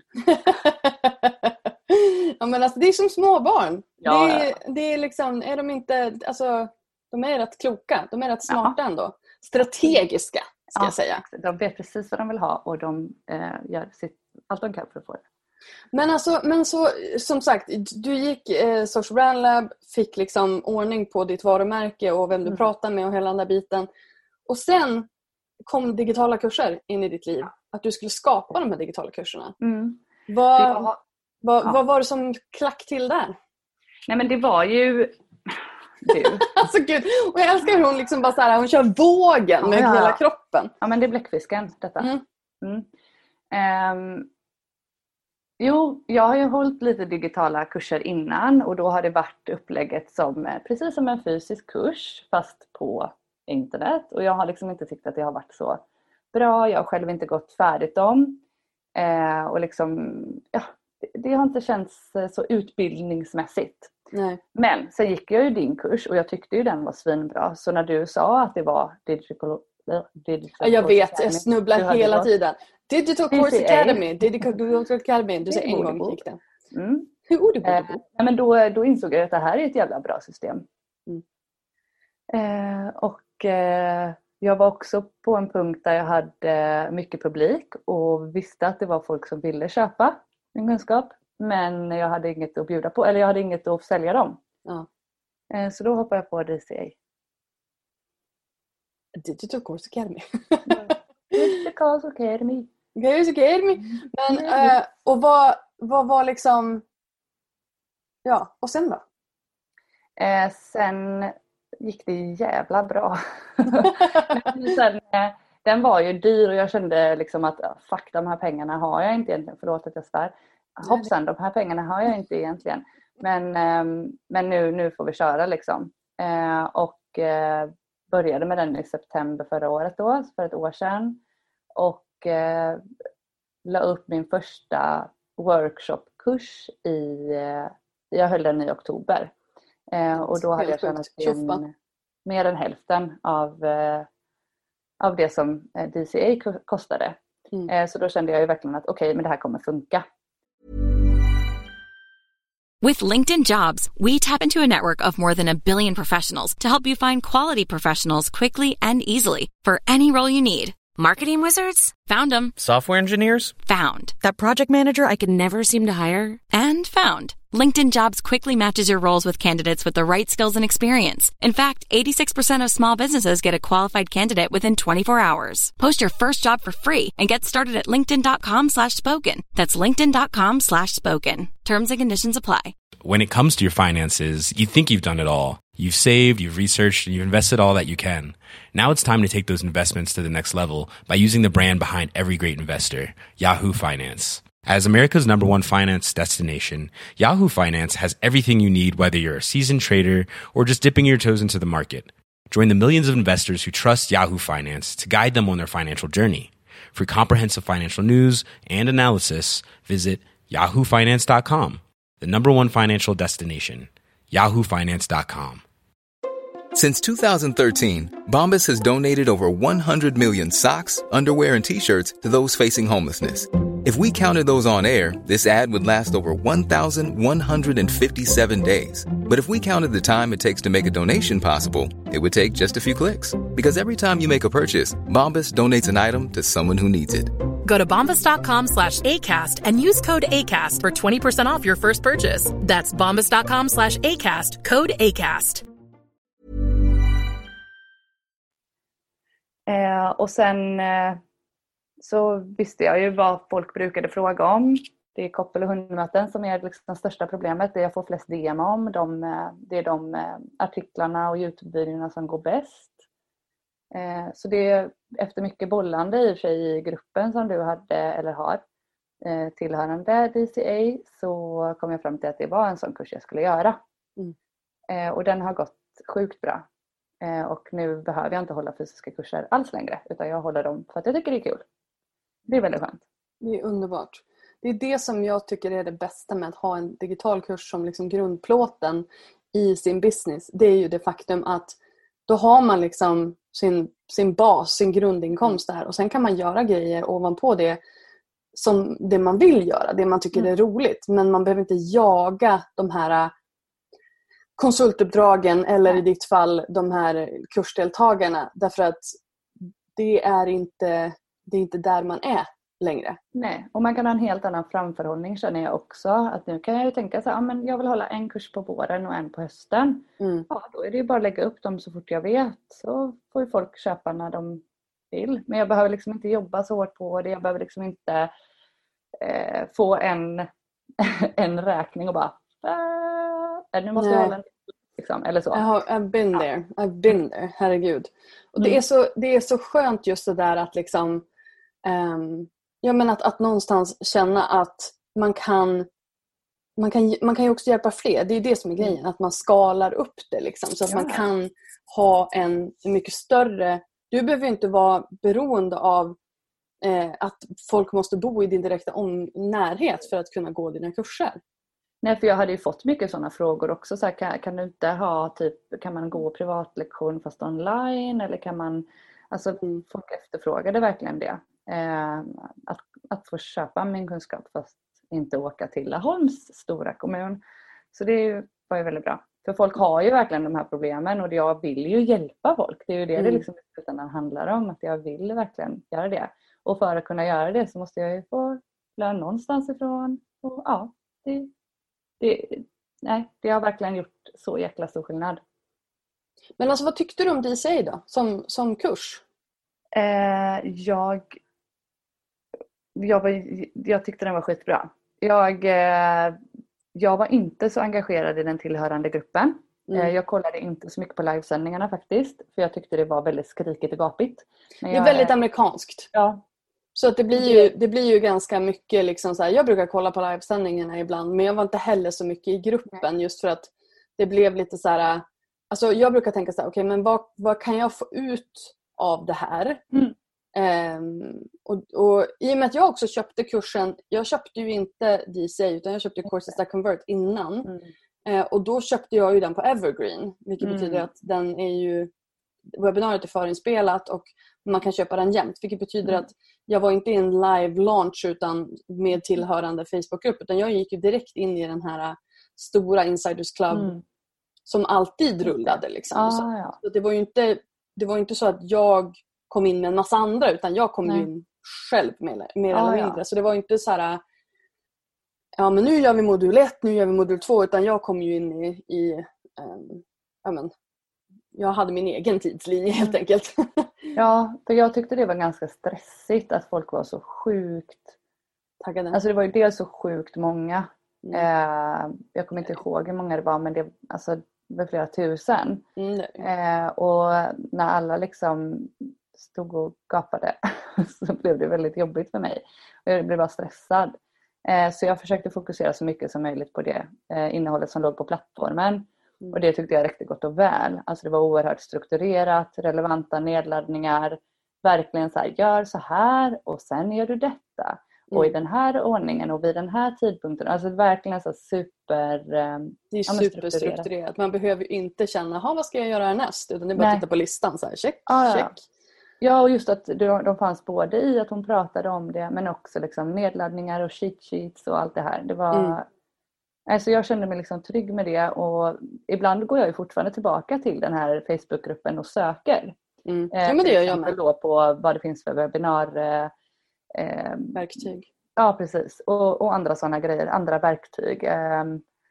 Ja, men alltså, det är som små barn. Ja, det, är, det är liksom, är de inte, alltså, de är rätt kloka. De är rätt smarta ändå. Strategiska, ska Ja. jag säga. De vet precis vad de vill ha och de eh, gör sitt, allt de kan för att få det. Men alltså, men så, som sagt, du gick eh, Social Brand Lab, fick liksom ordning på ditt varumärke och vem du Mm. pratar med och hela den där biten. Och sen kom digitala kurser in i ditt liv. Att du skulle skapa de här digitala kurserna. Mm. Vad, Det var- vad, ja. vad var det som klack till där? Nej men det var ju... Du. Alltså gud, och jag älskar hur hon liksom bara så här, hon kör vågen med ja. hela kroppen. Ja men det är bläckfisken detta. Mm. Mm. Um, jo, jag har ju hållit lite digitala kurser innan och då har det varit upplägget som precis som en fysisk kurs fast på internet och jag har liksom inte tyckt att det har varit så bra. Jag har själv inte gått färdigt dem uh, och liksom ja, det, det har inte känts så utbildningsmässigt. Nej. Men sen gick jag ju din kurs och jag tyckte ju den var svinbra. Så när du sa att det var digital, digital Jag vet, Academy, jag snubblar hela gått... tiden. Digital Course D C A. Academy. Digital Academy. Du säger en gång gick det. Mm. Hur ord eh, men då, då insåg jag att det här är ett jävla bra system. Mm. Eh, och eh, jag var också på en punkt där jag hade mycket publik och visste att det var folk som ville köpa min kunskap. Men jag hade inget att bjuda på, eller jag hade inget att sälja dem. Ja. Eh, så då hoppade jag på D C A. Digital Course Academy. Digital Course Academy. Course Academy. Men, äh, och vad, vad var liksom... Ja, och sen då? Eh, sen gick det jävla bra. sen, eh, den var ju dyr och jag kände liksom att fuck, de här pengarna har jag inte egentligen. Förlåt att jag svär. Hoppsan, de här pengarna har jag inte egentligen. Men, eh, men nu, nu får vi köra liksom. Eh, och eh, började med den i september förra året då, för ett år sedan. Och eh, la upp min första workshopkurs i, eh, jag höll den i oktober. Eh, och då hade jag tjänat in mer än hälften av, eh, av det som D C A kostade. Mm. Eh, så då kände jag ju verkligen att okej, okay, men det här kommer funka. With LinkedIn Jobs, we tap into a network of more than a billion professionals to help you find quality professionals quickly and easily for any role you need. Marketing wizards? Found them. Software engineers? Found. That project manager I could never seem to hire? And found. LinkedIn Jobs quickly matches your roles with candidates with the right skills and experience. In fact, eighty-six percent of small businesses get a qualified candidate within twenty-four hours. Post your first job for free and get started at linkedin.com slash spoken. That's linkedin.com slash spoken. Terms and conditions apply. When it comes to your finances, you think you've done it all. You've saved, you've researched, and you've invested all that you can. Now it's time to take those investments to the next level by using the brand behind every great investor, Yahoo Finance. As America's number one finance destination, Yahoo Finance has everything you need, whether you're a seasoned trader or just dipping your toes into the market. Join the millions of investors who trust Yahoo Finance to guide them on their financial journey. For comprehensive financial news and analysis, visit yahoo finance dot com, the number one financial destination, yahoo finance dot com. Since two thousand thirteen, Bombas has donated over one hundred million socks, underwear, and T-shirts to those facing homelessness. If we counted those on air, this ad would last over one thousand one hundred fifty-seven days. But if we counted the time it takes to make a donation possible, it would take just a few clicks. Because every time you make a purchase, Bombas donates an item to someone who needs it. Go to bombas.com slash ACAST and use code ACAST for twenty percent off your first purchase. That's bombas.com slash ACAST, code ACAST. Eh, och sen eh, så visste jag ju vad folk brukade fråga om. Det är koppel- och hundmöten som är liksom det största problemet. Det jag får flest D M om. De, eh, det är de eh, artiklarna och YouTube-videorna som går bäst. Eh, så det är efter mycket bollande i och för sig i gruppen som du hade eller har eh, tillhörande D C A, så kom jag fram till att det var en sån kurs jag skulle göra. Mm. Eh, och den har gått sjukt bra. Och nu behöver jag inte hålla fysiska kurser alls längre, utan jag håller dem för att jag tycker det är kul. Det är väldigt skönt. Det är underbart. Det är det som jag tycker är det bästa med att ha en digital kurs som liksom grundplåten i sin business. Det är ju det faktum att då har man liksom sin, sin bas, sin grundinkomst där. Och sen kan man göra grejer ovanpå det som det man vill göra, det man tycker mm. är roligt. Men man behöver inte jaga de här konsultuppdragen eller i ditt fall de här kursdeltagarna, därför att det är inte, det är inte där man är längre. Nej, och man kan ha en helt annan framförhållning, känner jag också. Att nu kan jag ju tänka så här, ja, men jag vill hålla en kurs på våren och en på hösten. Mm. Ja, då är det ju bara att lägga upp dem så fort jag vet. Så får ju folk köpa när de vill. Men jag behöver liksom inte jobba så hårt på det. Jag behöver liksom inte eh, få en, en räkning och bara nu måste jag hålla en liksom, eller så. I've, I've been there, I've been there, herregud. Och mm. det, är så, det är så skönt just det där att liksom um, jag menar att, att någonstans känna att man kan man kan, man kan ju också hjälpa fler. Det är det som är grejen, att man skalar upp det liksom, så att ja. man kan ha en, en mycket större, du behöver inte vara beroende av eh, att folk måste bo i din direkta om, närhet för att kunna gå dina kurser. Nej, för jag hade ju fått mycket sådana frågor också. Så här, kan, kan du inte ha typ, kan man gå privatlektion fast online? Eller kan man, alltså mm. folk efterfrågade verkligen det. Eh, att, att få köpa min kunskap fast inte åka till Laholms stora kommun. Så det var ju väldigt bra. För folk har ju verkligen de här problemen och jag vill ju hjälpa folk. Det är ju det mm. det liksom handlar om, att jag vill verkligen göra det. Och för att kunna göra det så måste jag ju få lön någonstans ifrån. Och ja, det, det, nej, det har verkligen gjort så jäkla stor skillnad. Men alltså vad tyckte du om D C då, som, som kurs? Eh, jag, jag, var, jag tyckte den var skitbra. Jag, eh, jag var inte så engagerad i den tillhörande gruppen. Mm. Eh, jag kollade inte så mycket på livesändningarna faktiskt. För jag tyckte det var väldigt skrikigt och gapigt. Men det är jag, väldigt amerikanskt. Ja. Så att det, blir ju, det blir ju ganska mycket liksom så här, jag brukar kolla på livesändningarna ibland. Men jag var inte heller så mycket i gruppen. Just för att det blev lite så här. Alltså jag brukar tänka så här, okej, okay, men vad, vad kan jag få ut av det här? Mm. Um, och, och i och med att jag också köpte kursen, jag köpte ju inte D C utan jag köpte Courses That Convert innan. Mm. Uh, och då köpte jag ju den på Evergreen, vilket mm. betyder att den är ju, webbinariet är förinspelat och man kan köpa den jämt, vilket betyder mm. att jag var inte i en live launch utan med tillhörande Facebookgrupp, utan jag gick ju direkt in i den här stora Insiders Club mm. som alltid rullade liksom. Ah, så, ja. så det var ju inte det var inte så att jag kom in med en massa andra, utan jag kom Nej. in själv mer, mer ah, eller mindre. Ja. Så det var inte så här, ja men nu gör vi modul ett, nu gör vi modul två, utan jag kom ju in i, i um, ja men jag hade min egen tidslinje helt enkelt. Ja, för jag tyckte det var ganska stressigt att folk var så sjukt taggade. Alltså det var ju dels så sjukt många. Mm. Eh, jag kommer inte ihåg hur många det var, men det, alltså, det var flera tusen. Mm. Eh, och när alla liksom stod och gapade så blev det väldigt jobbigt för mig. Och jag blev bara stressad. Eh, så jag försökte fokusera så mycket som möjligt på det eh, innehållet som låg på plattformen. Mm. Och det tyckte jag räckte gott och väl. Alltså det var oerhört strukturerat, relevanta nedladdningar. Verkligen så här, gör så här och sen gör du detta. Mm. Och i den här ordningen och vid den här tidpunkten. Alltså verkligen så super... Det är superstrukturerat. Man behöver inte känna, vad ska jag göra härnäst? Utan det är bara att titta på listan. Så här, check, ah, check. Ja. ja, och just att de fanns både i att hon pratade om det. Men också liksom nedladdningar och cheat sheets och allt det här. Det var... Mm. Alltså jag kände mig liksom trygg med det. Och ibland går jag ju fortfarande tillbaka till den här Facebookgruppen och söker. Mm. Ja, men det gör jag med. Då på vad det finns för webbinar... Eh, verktyg. Ja, precis. Och, och andra sådana grejer. Andra verktyg. Eh,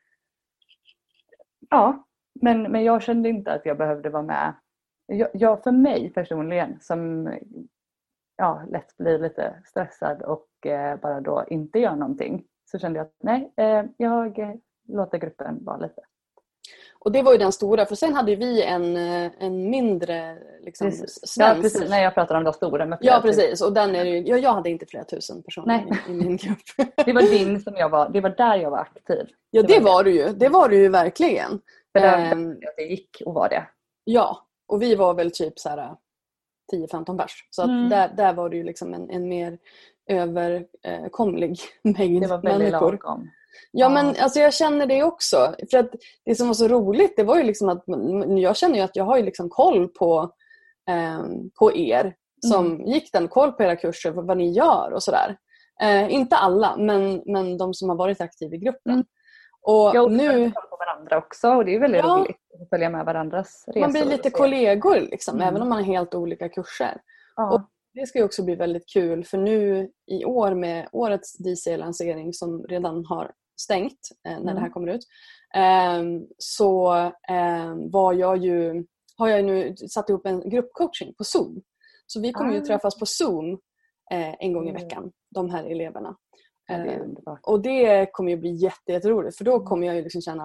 ja, men, men jag kände inte att jag behövde vara med. Jag, jag för mig personligen som ja, lätt blir lite stressad och eh, bara då inte gör någonting. Så kände jag att nej, eh, jag eh, låter gruppen vara lite. Och det var ju den stora, för sen hade vi en, en mindre liksom, svensk. Ja, precis. Nej, jag pratar om den stora. Med ja, precis. Och den är ju, ja, jag hade inte flera tusen personer i, i min grupp. Det var din som jag var, det var där jag var aktiv. Ja, det, det var, var du ju. Det var du ju verkligen. För där um, det gick och var det. Ja, och vi var väl typ så här tio femton pers. Så att mm. där, där var det ju liksom en, en mer överkomlig mängd det var väldigt människor. Lagom. Ja, men alltså jag känner det också. För att det som var så roligt, det var ju liksom att jag känner ju att jag har ju liksom koll på, eh, på er som mm. gick den, koll på era kurser, vad ni gör och sådär. Eh, inte alla, men, men de som har varit aktiva i gruppen. Mm. Och jag nu på varandra också, och det är väldigt ja, roligt att följa med varandras resor. Man blir lite kollegor liksom, mm. även om man har helt olika kurser. Ja. Och det ska ju också bli väldigt kul, för nu i år med årets D C-lansering som redan har stängt eh, när mm. det här kommer ut, eh, så eh, var jag ju, har jag nu satt ihop en gruppcoaching på Zoom. Så vi kommer ah. ju träffas på Zoom eh, en gång i veckan, de här eleverna. Ja, det eh, och det kommer ju bli jätte, jätteroligt, för då kommer jag ju liksom känna att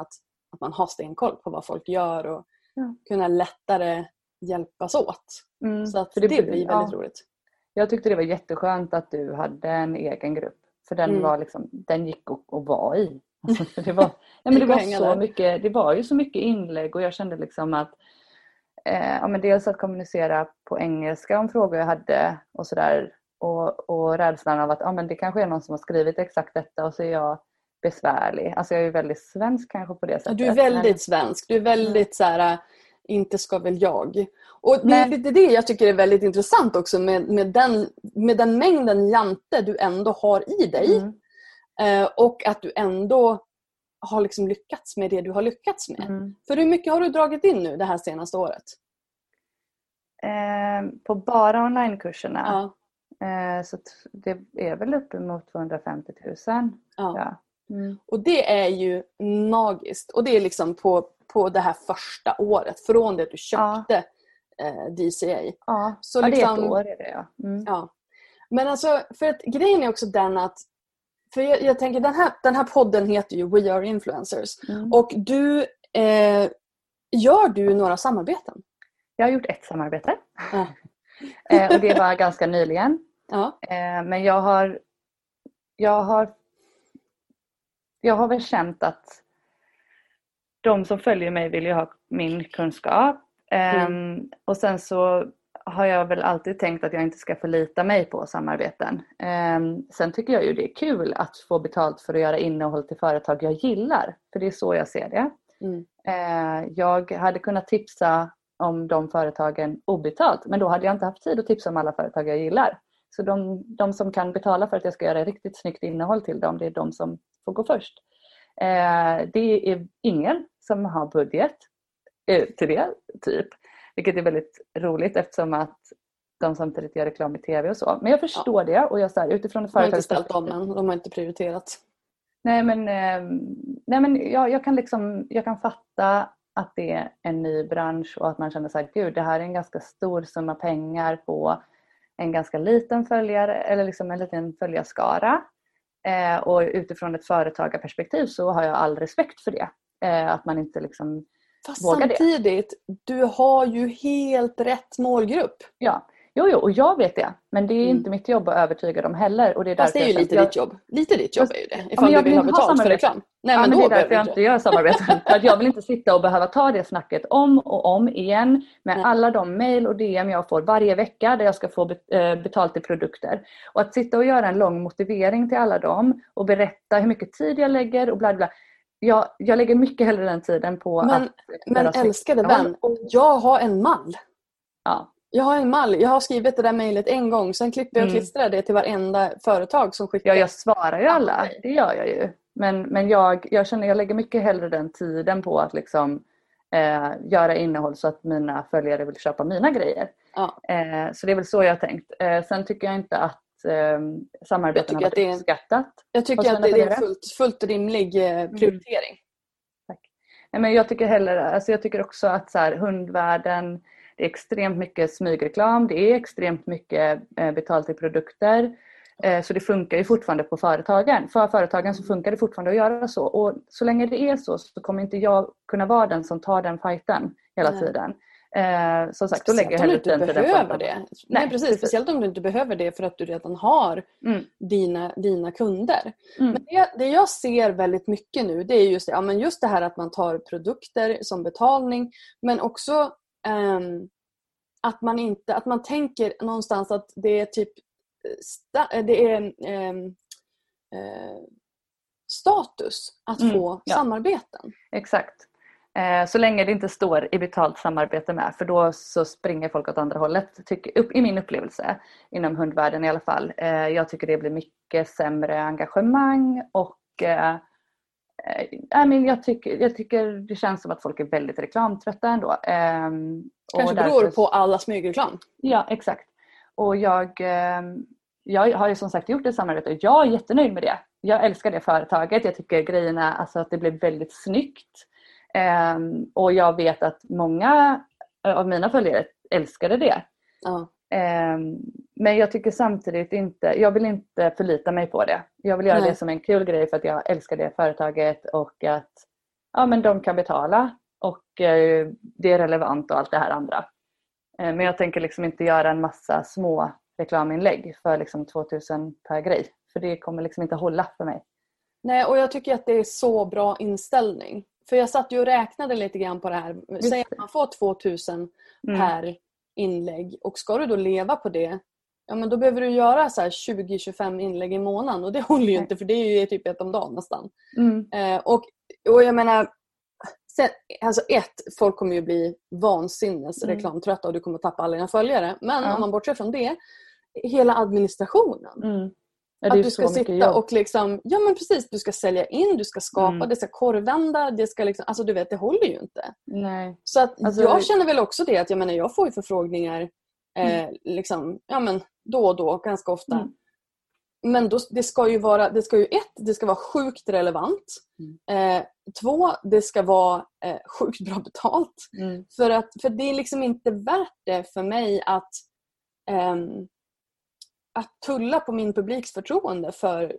att man har stenkoll på vad folk gör och ja. kunna lättare hjälpas åt. Mm. Så att För det, det- det blir väldigt ja. roligt. Jag tyckte det var jätteskönt att du hade en egen grupp. För den, Mm. var liksom, den gick att, att vara i. Alltså, för det var, nej, men Gick det, att var hänga så där. mycket, det var ju så mycket inlägg och jag kände liksom att eh, ja, men dels att kommunicera på engelska om frågor jag hade och sådär. Och, och rädslan av att ja, men det kanske är någon som har skrivit exakt detta och så är jag besvärlig. Alltså jag är ju väldigt svensk kanske på det Ja, sättet. du är väldigt men, svensk. Du är väldigt så här, inte ska väl jag. Och det Nej. är lite det jag tycker är väldigt intressant också med, med, den, med den mängden jante du ändå har i dig. Mm. Eh, och att du ändå har liksom lyckats med det du har lyckats med. Mm. För hur mycket har du dragit in nu det här senaste året? Eh, på bara onlinekurserna. Ja. Eh, så t- det är väl uppemot tvåhundrafemtio tusen. Ja. Ja. Mm. Och det är ju magiskt. Och det är liksom på, på det här första året. Från det att du köpte eh, D C A. Ja. Så ja, det är liksom- ett år är det ja. Mm. Ja. Men alltså, för att grejen är också den att, för jag, jag tänker den här, den här podden heter ju We Are Influencers. Mm. Och du, eh, gör du några samarbeten? Jag har gjort ett samarbete. Ja. eh, och det var ganska nyligen. Ja. Eh, men jag har, jag har jag har väl känt att de som följer mig vill ju ha min kunskap. Eh, Mm. Och sen så har jag väl alltid tänkt att jag inte ska förlita mig på samarbeten. Eh, sen tycker jag ju det är kul att få betalt för att göra innehåll till företag jag gillar. För det är så jag ser det. Mm. Eh, jag hade kunnat tipsa om de företagen obetalt. Men då hade jag inte haft tid att tipsa om alla företag jag gillar. Så de, de som kan betala för att jag ska göra riktigt snyggt innehåll till dem, det är de som får gå först. Eh, det är ingen som har budget eh, till det, typ. Vilket är väldigt roligt eftersom att de samtidigt gör reklam i tv och så. Men jag förstår det och jag så här, utifrån ett De har företag... inte ställt om än. De har inte prioriterat. Nej men, eh, nej, men jag, jag kan liksom, jag kan fatta att det är en ny bransch och att man känner så här, gud det här är en ganska stor summa pengar på en ganska liten följare eller liksom en liten följarskara. Eh, och utifrån ett företagarperspektiv så har jag all respekt för det. Eh, att man inte liksom Fast vågar det. samtidigt, du har ju helt rätt målgrupp. Ja, jo, jo och jag vet det. Men det är Mm. inte mitt jobb att övertyga dem heller. Och det är Fast det är därför ju jag lite känner- ditt jobb. Lite ditt jobb Fast- är ju det. Ja, men Ifall jag du vill vill ha inte ha betalt för samarbete. reklam. Nej ja, men, men då det är därför behöver jag du inte inte. gör samarbeten. För att jag vill inte sitta och behöva ta det snacket om och om igen. Med Nej. alla de mejl och D M jag får varje vecka där jag ska få bet- eh, betalt i produkter. Och att sitta och göra en lång motivering till alla dem. Och berätta hur mycket tid jag lägger och bla bla. Jag, jag lägger mycket hellre den tiden på Men, att... men göra snyggt älskade innehåll. vän, jag har en mall. Ja. Jag har en mall. Jag har skrivit det där mejlet en gång. Sen klipper jag och Mm. klistrar det till varenda företag som skickar. Ja, jag svarar ju alla. okej. Det gör jag ju. Men, men jag, jag känner jag lägger mycket hellre den tiden på att liksom, eh, göra innehåll så att mina följare vill köpa mina grejer. Ja. Eh, så det är väl så jag har tänkt. Eh, sen tycker jag inte att eh, samarbeten har Jag tycker att varit det är en- uppskattat. Jag tycker Hos att mina det är en följare. fullt, fullt rimlig eh, prioritering. Nej, men jag tycker heller, alltså jag tycker också att så här, hundvärlden, det är extremt mycket smygreklam, det är extremt mycket eh, betalt i produkter. Eh, så det funkar ju fortfarande på företagen. För företagen så funkar det fortfarande att göra så. Och så länge det är så så kommer inte jag kunna vara den som tar den fighten hela Nej. tiden. Eh, som sagt, då lägger jag Speciellt om hellre du inte den till den behöver företag. det. Nej, Nej, precis. precis. Speciellt om du inte behöver det för att du redan har Mm. dina, dina kunder. Mm. Men det, det jag ser väldigt mycket nu, det är just det, ja, men just det här att man tar produkter som betalning. Men också ehm, att man inte, att man tänker någonstans att det är typ sta, det är ehm, eh, status att Mm, få ja. samarbeten. Exakt. Eh, så länge det inte står i betalt samarbete med. För då så springer folk åt andra hållet. Tycker, upp, i min upplevelse. Inom hundvärlden i alla fall. Eh, jag tycker det blir mycket sämre engagemang. Och eh, eh, I mean, jag, tycker, jag tycker det känns som att folk är väldigt reklamtrötta ändå. Eh, Kanske och beror därför- på alla smygreklam. Ja, exakt. Och jag, eh, jag har ju som sagt gjort ett samarbete och jag är jättenöjd med det. Jag älskar det företaget. Jag tycker grejerna, alltså att det blev väldigt snyggt. Eh, och jag vet att många av mina följare älskade det. Ja. Eh, men jag tycker samtidigt inte, jag vill inte förlita mig på det. Jag vill göra Nej. det som en kul grej för att jag älskar det företaget och att ja, men de kan betala och eh, det är relevant och allt det här andra. Eh, men jag tänker liksom inte göra en massa små reklaminlägg för liksom tvåtusen per grej. För det kommer liksom inte hålla för mig. Nej, och jag tycker att det är så bra inställning. För jag satt ju och räknade lite grann på det här. Säg att man får tvåtusen mm. per inlägg. Och ska du då leva på det, ja men då behöver du göra så här tjugo till tjugofem inlägg i månaden. Och det håller ju Nej. inte, för det är ju typ ett om dagen nästan. Mm. Eh, och, och jag menar, sen, alltså ett, folk kommer ju bli vansinnes mm. reklamtrötta och du kommer tappa alla dina följare. Men ja. om man bortser från det, hela administrationen. Mm. Ja, att du ska sitta och liksom, ja men precis, du ska sälja in, du ska skapa, mm. det ska korvvända, det ska liksom, alltså du vet, det håller ju inte. Nej. Så att alltså, jag känner väl också det, att jag menar, jag får ju förfrågningar eh, mm. liksom, ja men då och då, ganska ofta. Mm. Men då, det ska ju vara, det ska ju ett, det ska vara sjukt relevant. Mm. Eh, två, det ska vara eh, sjukt bra betalt. Mm. För att, för det är liksom inte värt det för mig att ehm, att tulla på min publiks förtroende för,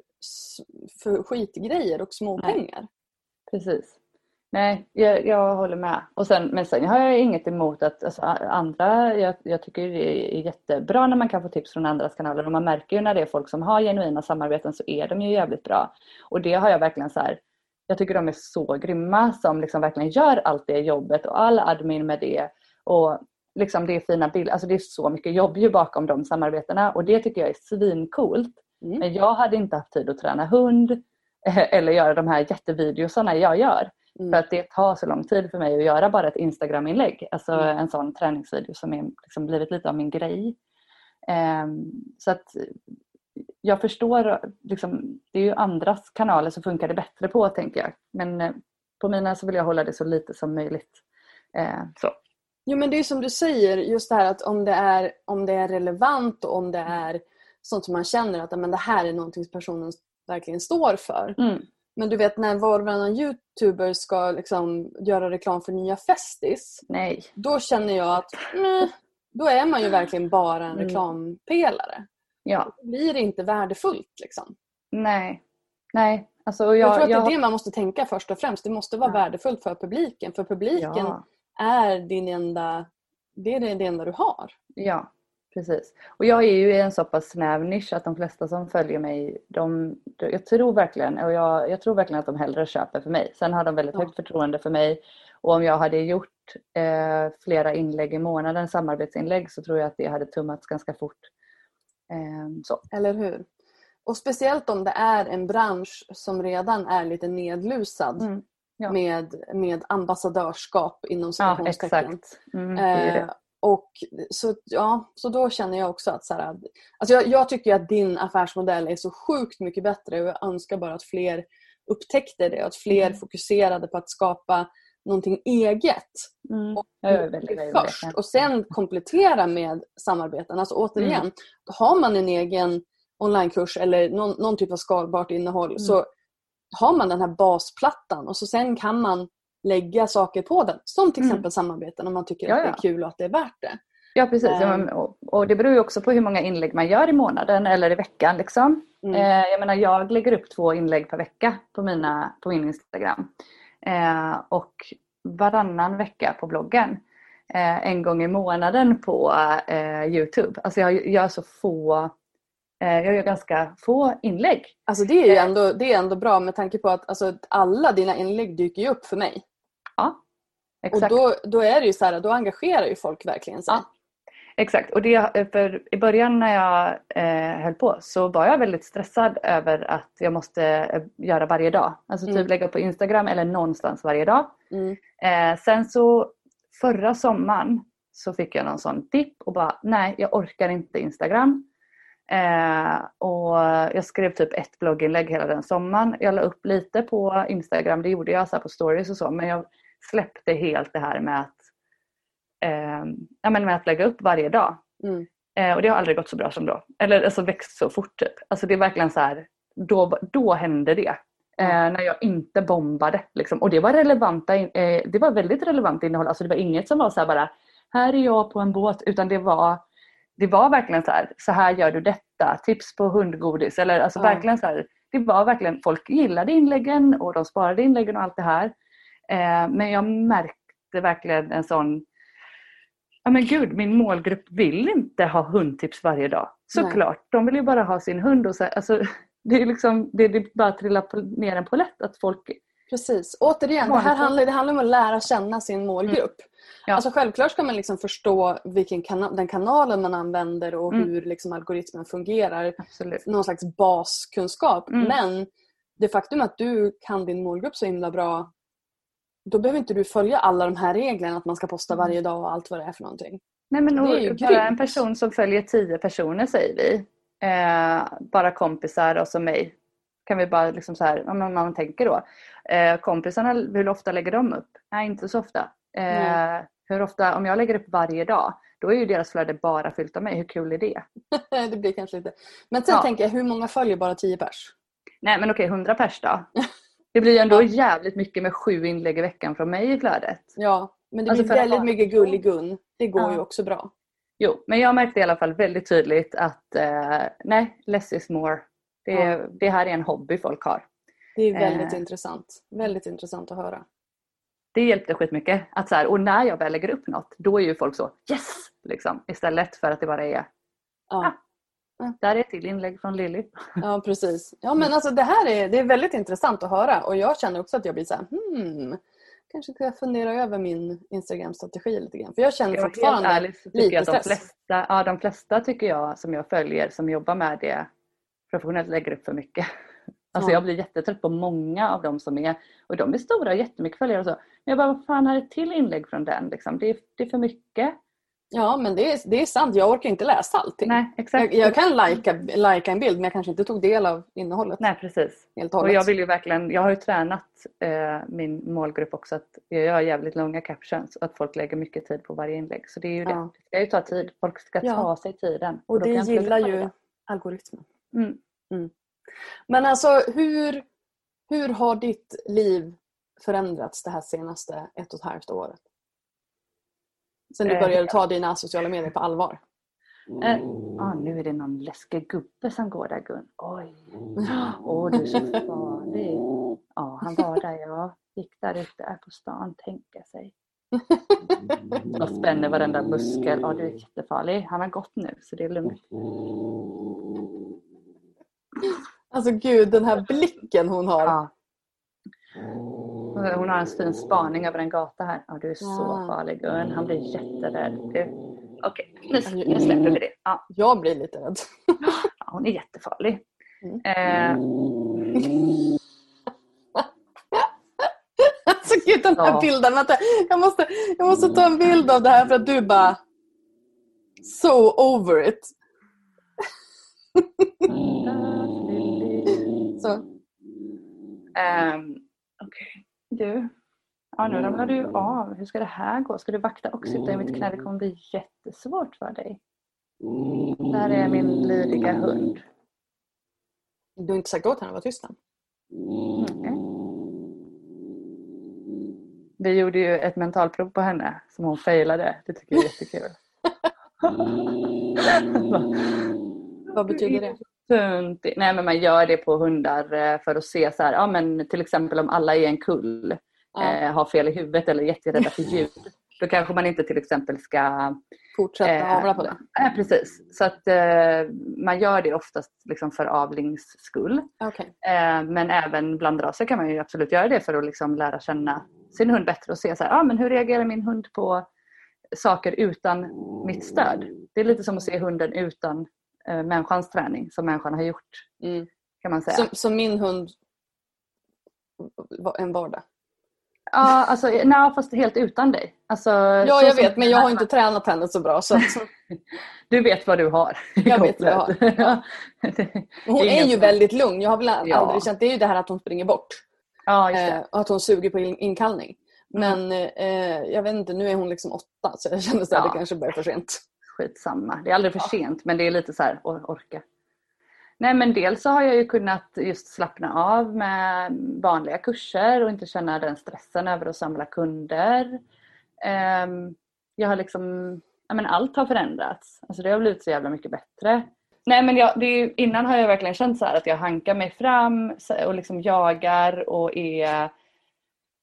för skitgrejer och små Nej. pengar. Precis. Nej, jag, jag håller med. Och sen, men sen har jag inget emot att alltså, andra, jag, jag tycker det är jättebra när man kan få tips från andras kanaler. Och man märker ju när det är folk som har genuina samarbeten så är de ju jävligt bra. Och det har jag verkligen så här, jag tycker de är så grymma som liksom verkligen gör allt det jobbet och all admin med det. Och liksom det är fina bilder, alltså det är så mycket jobb ju bakom de samarbetena och det tycker jag är svincoolt. Mm. Men jag hade inte haft tid att träna hund eller göra de här jättevideosarna jag gör. Mm. För att det tar så lång tid för mig att göra bara ett Instagram-inlägg. Alltså mm. en sån träningsvideo som är liksom blivit lite av min grej. Um, så att jag förstår, liksom, det är ju andras kanaler som funkar det bättre på, tänker jag. Men uh, på mina så vill jag hålla det så lite som möjligt. Uh, så. Jo, men det är som du säger, just det här att om det är, om det är relevant och om det är sånt som man känner att men det här är någonting som personen verkligen står för. Mm. Men du vet, när var och varannan YouTuber ska liksom göra reklam för nya Festis, nej. Då känner jag att nej, då är man ju verkligen bara en reklampelare. Ja. Det blir inte värdefullt liksom. Nej, nej. Alltså, jag, jag tror att jag... det är det man måste tänka först och främst. Det måste vara ja. värdefullt för publiken. För publiken ja. är din enda, det är det enda du har. Ja, precis. Och jag är ju i en så pass snäv nisch att de flesta som följer mig, de, jag tror verkligen, och jag, jag tror verkligen att de hellre köper för mig. Sen har de väldigt ja. högt förtroende för mig. Och om jag hade gjort eh, flera inlägg i månaden, samarbetsinlägg, så tror jag att det hade tummats ganska fort. Eh, så. Eller hur? Och speciellt om det är en bransch som redan är lite nedlusad. Mm. Ja. Med, med ambassadörskap inom citationstecken. Ja, exakt. Mm, det är det. Eh, och så, ja, så då känner jag också att så här, alltså jag, jag tycker att din affärsmodell är så sjukt mycket bättre och jag önskar bara att fler upptäckte det och att fler mm. fokuserade på att skapa någonting eget. Mm. Och, jag är väldigt först och sen komplettera med samarbeten. Alltså återigen, mm. då har man en egen onlinekurs eller någon, någon typ av skalbart innehåll mm. så har man den här basplattan och så sen kan man lägga saker på den. Som till exempel mm. samarbeten om man tycker ja, att det är ja. kul och att det är värt det. Ja, precis. Um, och, och det beror ju också på hur många inlägg man gör i månaden eller i veckan. Liksom. Mm. Eh, jag menar, jag lägger upp två inlägg per vecka på, mina, på min Instagram. Eh, och varannan vecka på bloggen. Eh, en gång i månaden på eh, YouTube. Alltså jag gör så få... Jag gör ganska få inlägg. Alltså det är ju ändå, det är ändå bra med tanke på att alltså, alla dina inlägg dyker ju upp för mig. Ja, exakt. Och då, då är det ju så här, då engagerar ju folk verkligen sig. Ja, exakt. Och det, för i början när jag eh, höll på så var jag väldigt stressad över att jag måste göra varje dag. Alltså typ mm. lägga upp på Instagram eller någonstans varje dag. Mm. Eh, sen så förra sommaren så fick jag någon sån dipp och bara, nej jag orkar inte Instagram. Eh, och jag skrev typ ett blogginlägg hela den sommaren. Jag la upp lite på Instagram, det gjorde jag så här på stories och så. Men jag släppte helt det här med att, eh, ja, men med att lägga upp varje dag. Mm. Eh, och det har aldrig gått så bra som då. Eller alltså växt så fort typ. Alltså det är verkligen så här, då, då hände det. Eh, mm. När jag inte bombade. Liksom. Och det var relevanta, eh, det var väldigt relevant innehåll. Alltså det var inget som var så här bara, här är jag på en båt. Utan det var... Det var verkligen så här, så här gör du detta, tips på hundgodis. Eller alltså ja. verkligen så här, det var verkligen, folk gillade inläggen och de sparade inläggen och allt det här. Eh, men jag märkte verkligen en sån, ja men gud, min målgrupp vill inte ha hundtips varje dag. Såklart, de vill ju bara ha sin hund. Och så, alltså, det är liksom, det är bara att trilla på, ner en polett att folk... Precis, återigen, det här handlar, det handlar om att lära känna sin målgrupp. Mm. Ja. Alltså självklart ska man liksom förstå vilken kana- den kanalen man använder och mm. hur liksom algoritmen fungerar. Absolut. Någon slags baskunskap. Mm. Men det faktum att du kan din målgrupp så himla bra, då behöver inte du följa alla de här reglerna att man ska posta varje dag och allt vad det är för någonting. Nej, men det är ju bara en person som följer tio personer säger vi. Eh, bara kompisar och som mig. Kan vi bara liksom så här, om man tänker då. Eh, kompisarna, hur ofta lägger de upp? Nej, inte så ofta. Eh, hur ofta, om jag lägger upp varje dag, då är ju deras flöde bara fyllt av mig. Hur kul är det? Det blir kanske lite. Men sen ja. tänker jag, hur många följer bara tio pers? Nej, men okej, hundra pers då. Det blir ju ändå ja. jävligt mycket med sju inlägg i veckan från mig i flödet. Ja, men det blir alltså väldigt mycket gullig gun. Det går ja. ju också bra. Jo, men jag märkte i alla fall väldigt tydligt att eh, nej, less is more. Det, ja. det här är en hobby folk har. Det är väldigt eh. intressant. Väldigt intressant att höra. Det hjälpte skitmycket. Att så här, och när jag väl lägger upp något, då är ju folk så yes! Liksom, istället för att det bara är ja. ah, där är ett till inlägg från Lilly. Ja, precis. Ja, men alltså det här är, det är väldigt intressant att höra. Och jag känner också att jag blir så här, hmm, kanske ska jag fundera över min Instagram-strategi lite grann. För jag känner jag fortfarande ärligt, lite jag stress. De flesta, ja, de flesta tycker jag som jag följer, som jobbar med det professionellt, lägger upp för mycket. Alltså ja. jag blir jättetrött på många av dem som är, och de är stora och jättemycket följare och så. Men jag bara, vad fan, har ett till inlägg från den? Liksom. Det, är, det är för mycket. Ja, men det är, det är sant. Jag orkar inte läsa allting. Nej, exakt. Jag, jag kan lajka, lajka en bild, men jag kanske inte tog del av innehållet. Nej, precis. Helt och, och jag vill ju verkligen, jag har ju tränat eh, min målgrupp också att jag gör jävligt långa captions och att folk lägger mycket tid på varje inlägg. Så det är ju det. Ja. Det ska ju ta tid. Folk ska ja. ta sig tiden. Och, och det gillar ju det. Algoritmen. Mm. Mm. Men alltså, hur, hur har ditt liv förändrats det här senaste ett och ett halvt året? Sen du började ta dina sociala medier på allvar. Eh, ah, nu är det någon läskig gubbe som går där, Gun. Oj, åh oh, du är så farlig. Ja, han var där, jag gick där ute här på stan, tänka sig. Och spänner varenda muskel. Ja, du är jättefarlig. Han har gått nu, så det är lugnt. Alltså gud, den här blicken hon har. Ja. Hon har en fin spaning över en gata här. Ja, du är så ah. farlig, Gun. Han blir jätterädd. Okej, okay. nu, nu släpper vi det. Ja. Jag blir lite rädd. Ja, hon är jättefarlig. Mm. Eh. Alltså gud, den här ja. bilden. Vänta, jag måste, jag måste ta en bild av det här för att du bara so over it. Så. Um, Okej, okay. Du. Ja, nu ramlar du av. Hur ska det här gå? Ska du vakta och sitta i mitt knä? Det kommer bli jättesvårt för dig. Där är min lydiga hund. Du har inte sagt åt henne att vara tyst än. Mm. Vi gjorde ju ett mentalprov på henne som hon failade. Det tycker jag är jättekul. Vad betyder det? Nej, men man gör det på hundar för att se så här, ja men till exempel om alla i en kull ja. eh, har fel i huvudet eller är jätterädda för ljud, då kanske man inte till exempel ska fortsätta eh, avla på det. Eh, precis, så att eh, man gör det oftast liksom för avlings skull. Okay. Eh, men även bland raser kan man ju absolut göra det för att liksom lära känna sin hund bättre och se så här, ja men hur reagerar min hund på saker utan mitt stöd? Det är lite som att se hunden utan äh, människans träning som människan har gjort, mm. kan man säga. Som, som min hund en vardag? Ja, alltså, nej, fast helt utan dig. Alltså, ja, jag vet, men jag har inte tränat henne så bra. Så. Du vet vad du har. Jag vet vad jag har. Ja. Hon är, är ju som... väldigt lugn. Jag har väl ja. aldrig känt, det är ju det här att hon springer bort. Ja, just det. Eh, och att hon suger på in- inkallning. Men eh, jag vet inte, nu är hon liksom åtta, så jag känner att ja. det kanske börjar för sent. Skitsamma. Det är aldrig för ja. sent, men det är lite så här, or- orka. Nej, men dels så har jag ju kunnat just slappna av med vanliga kurser och inte känna den stressen över att samla kunder. Um, jag har liksom, ja men allt har förändrats. Alltså det har blivit så jävla mycket bättre. Nej, men jag, det är, innan har jag verkligen känt så här att jag hankar mig fram och liksom jagar och är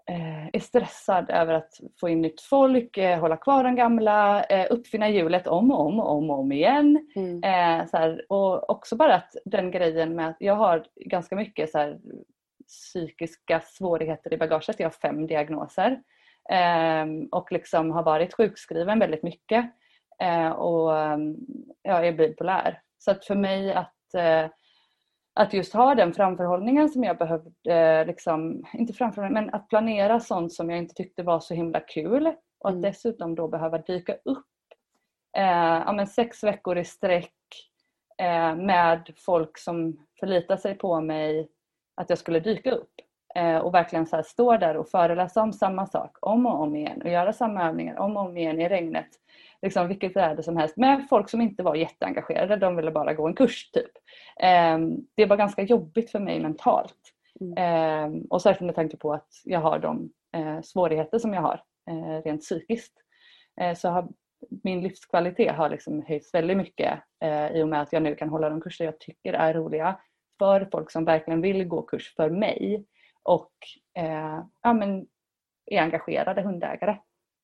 eh, är stressad över att få in nytt folk, eh, hålla kvar den gamla, eh, uppfinna hjulet om och om och om, och om igen. Mm. Eh, så här, och också bara att den grejen med att jag har ganska mycket så här, psykiska svårigheter i bagaget. Jag har fem diagnoser. Eh, och liksom har varit sjukskriven väldigt mycket. Eh, och jag är bipolär. Så att för mig att, eh, att just ha den framförhållningen som jag behövde, eh, liksom, inte framförhållning, men att planera sånt som jag inte tyckte var så himla kul. Och att Mm. dessutom då behöva dyka upp eh, ja, men sex veckor i sträck eh, med folk som förlitar sig på mig att jag skulle dyka upp. Eh, och verkligen så här stå där och föreläsa om samma sak om och om igen. Och göra samma övningar om och om igen i regnet. Liksom vilket är det som helst. Med folk som inte var jätteengagerade. De ville bara gå en kurs typ. Eh, det var ganska jobbigt för mig mentalt. Mm. Eh, och särskilt med tanke på att jag har de eh, svårigheter som jag har. Eh, rent psykiskt. Eh, så har min livskvalitet har liksom höjts väldigt mycket. Eh, I och med att jag nu kan hålla de kurser jag tycker är roliga. För folk som verkligen vill gå kurs för mig. Och eh, ja, men är engagerade hundägare.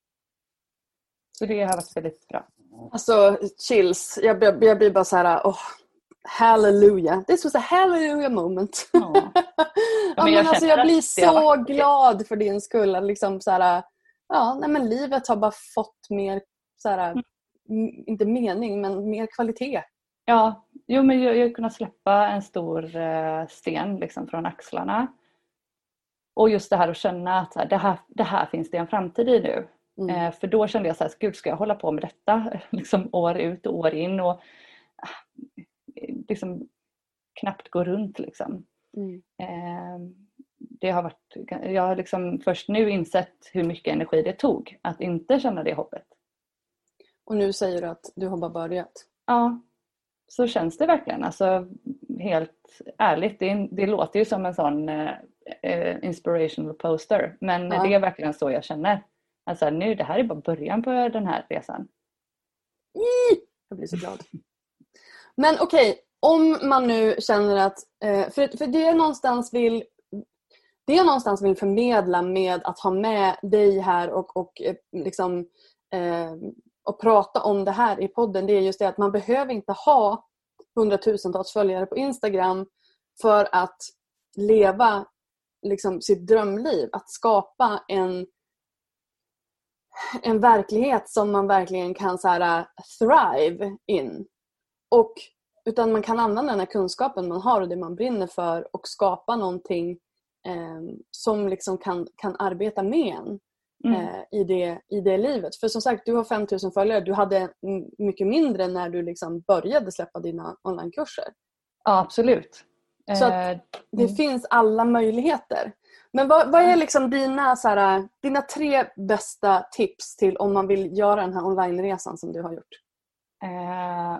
Så det har varit väldigt bra. Alltså chills. Jag blir, jag blir bara så här, oh, hallelujah. This was a hallelujah moment. Ja. Ja, men jag jag, alltså, jag blir så varit... glad för din skull. Att liksom så här, ja, nej, men livet har bara fått mer, så här, mm. inte mening, men mer kvalitet. Ja, jo, men jag, jag kunnat släppa en stor eh, sten liksom, från axlarna. Och just det här att känna att så här, det, här, det här finns det en framtid i nu. Mm. Eh, för då kände jag så här, gud, ska jag hålla på med detta liksom, år ut och år in och liksom, knappt gå runt liksom. Mm. Eh, det har varit, jag har liksom först nu insett hur mycket energi det tog att inte känna det hoppet. Och nu säger du att du har bara börjat. Ja, så känns det verkligen. Alltså helt ärligt, det, det låter ju som en sån eh, inspirational poster. Men ja. Det är verkligen så jag känner. Alltså nu, det här är bara början på den här resan. Jag blir så glad. Men okej, okay, om man nu känner att, eh, för, för det är någonstans vill det är någonstans vill förmedla med att ha med dig här och, och liksom eh, och prata om det här i podden, det är just det att man behöver inte ha hundratusentals följare på Instagram för att leva liksom sitt drömliv, att skapa en en verklighet som man verkligen kan så här, thrive in. Och utan man kan använda den här kunskapen man har och det man brinner för och skapa någonting eh, som liksom kan, kan arbeta med en mm. eh, i, det, i det livet. För som sagt, du har fem tusen följare. Du hade mycket mindre när du liksom började släppa dina onlinekurser. Ja, absolut. Så att det mm. finns alla möjligheter. Men vad, vad är liksom dina, så här, dina tre bästa tips till om man vill göra den här onlineresan som du har gjort? Eh,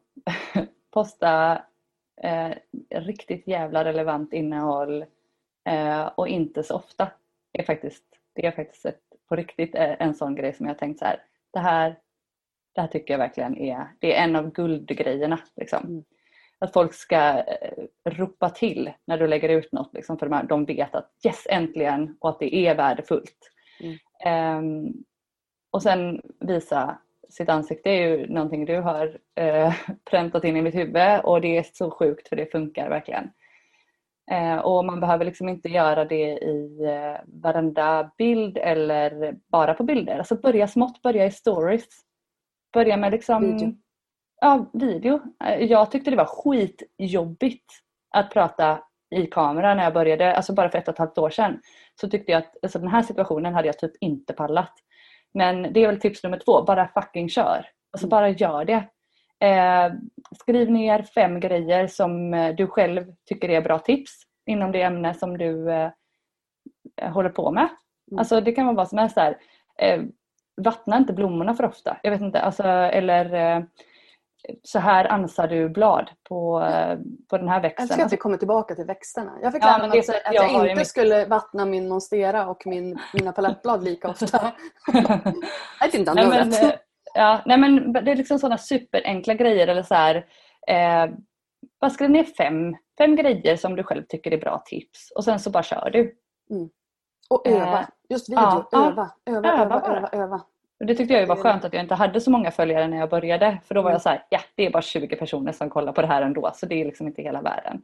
posta eh, riktigt jävla relevant innehåll eh, och inte så ofta. Det är faktiskt, det är faktiskt ett, på riktigt en sån grej som jag har tänkt så här. Det här, det här tycker jag verkligen är, det är en av guldgrejerna liksom. Mm. Att folk ska eh, ropa till när du lägger ut något. Liksom, för de, här, de vet att yes, äntligen. Och att det är värdefullt. Mm. Um, och sen visa sitt ansikte är ju någonting du har eh, präntat in i mitt huvud. Och det är så sjukt för det funkar verkligen. Eh, och man behöver liksom inte göra det i eh, varenda bild. Eller bara på bilder. Alltså börja smått, börja i stories. Börja med liksom... Video. Ja, video. Jag tyckte det var skitjobbigt att prata i kamera när jag började. Alltså bara för ett och ett halvt år sedan. Så tyckte jag att alltså den här situationen hade jag typ inte pallat. Men det är väl tips nummer två. Bara fucking kör. Alltså bara gör det. Eh, skriv ner fem grejer som du själv tycker är bra tips. Inom det ämne som du eh, håller på med. Mm. Alltså det kan vara vad som helst här. Eh, vattna inte blommorna för ofta. Jag vet inte. Alltså, eller... Eh, så här ansar du blad på, på den här växten. Jag ska inte komma tillbaka till växterna. Jag fick ja, lära mig att, att jag, jag inte mitt... skulle vattna min monstera och min, mina palettblad lika ofta. Jag inte nej, men, ja, nej men det är liksom sådana superenkla grejer. Eller så här, eh, bara skriv ner fem, fem grejer som du själv tycker är bra tips. Och sen så bara kör du. Mm. Och öva. Just video. Ja, öva. Öva, öva, öva, öva, öva, öva. Och det tyckte jag var skönt att jag inte hade så många följare när jag började. För då var jag så här, ja det är bara tjugo personer som kollar på det här ändå. Så det är liksom inte hela världen.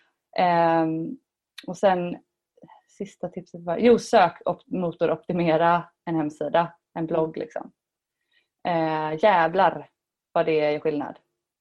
Um, och sen sista tipset var, jo sök op- motoroptimera en hemsida. En blogg liksom. Uh, jävlar vad det är skillnad.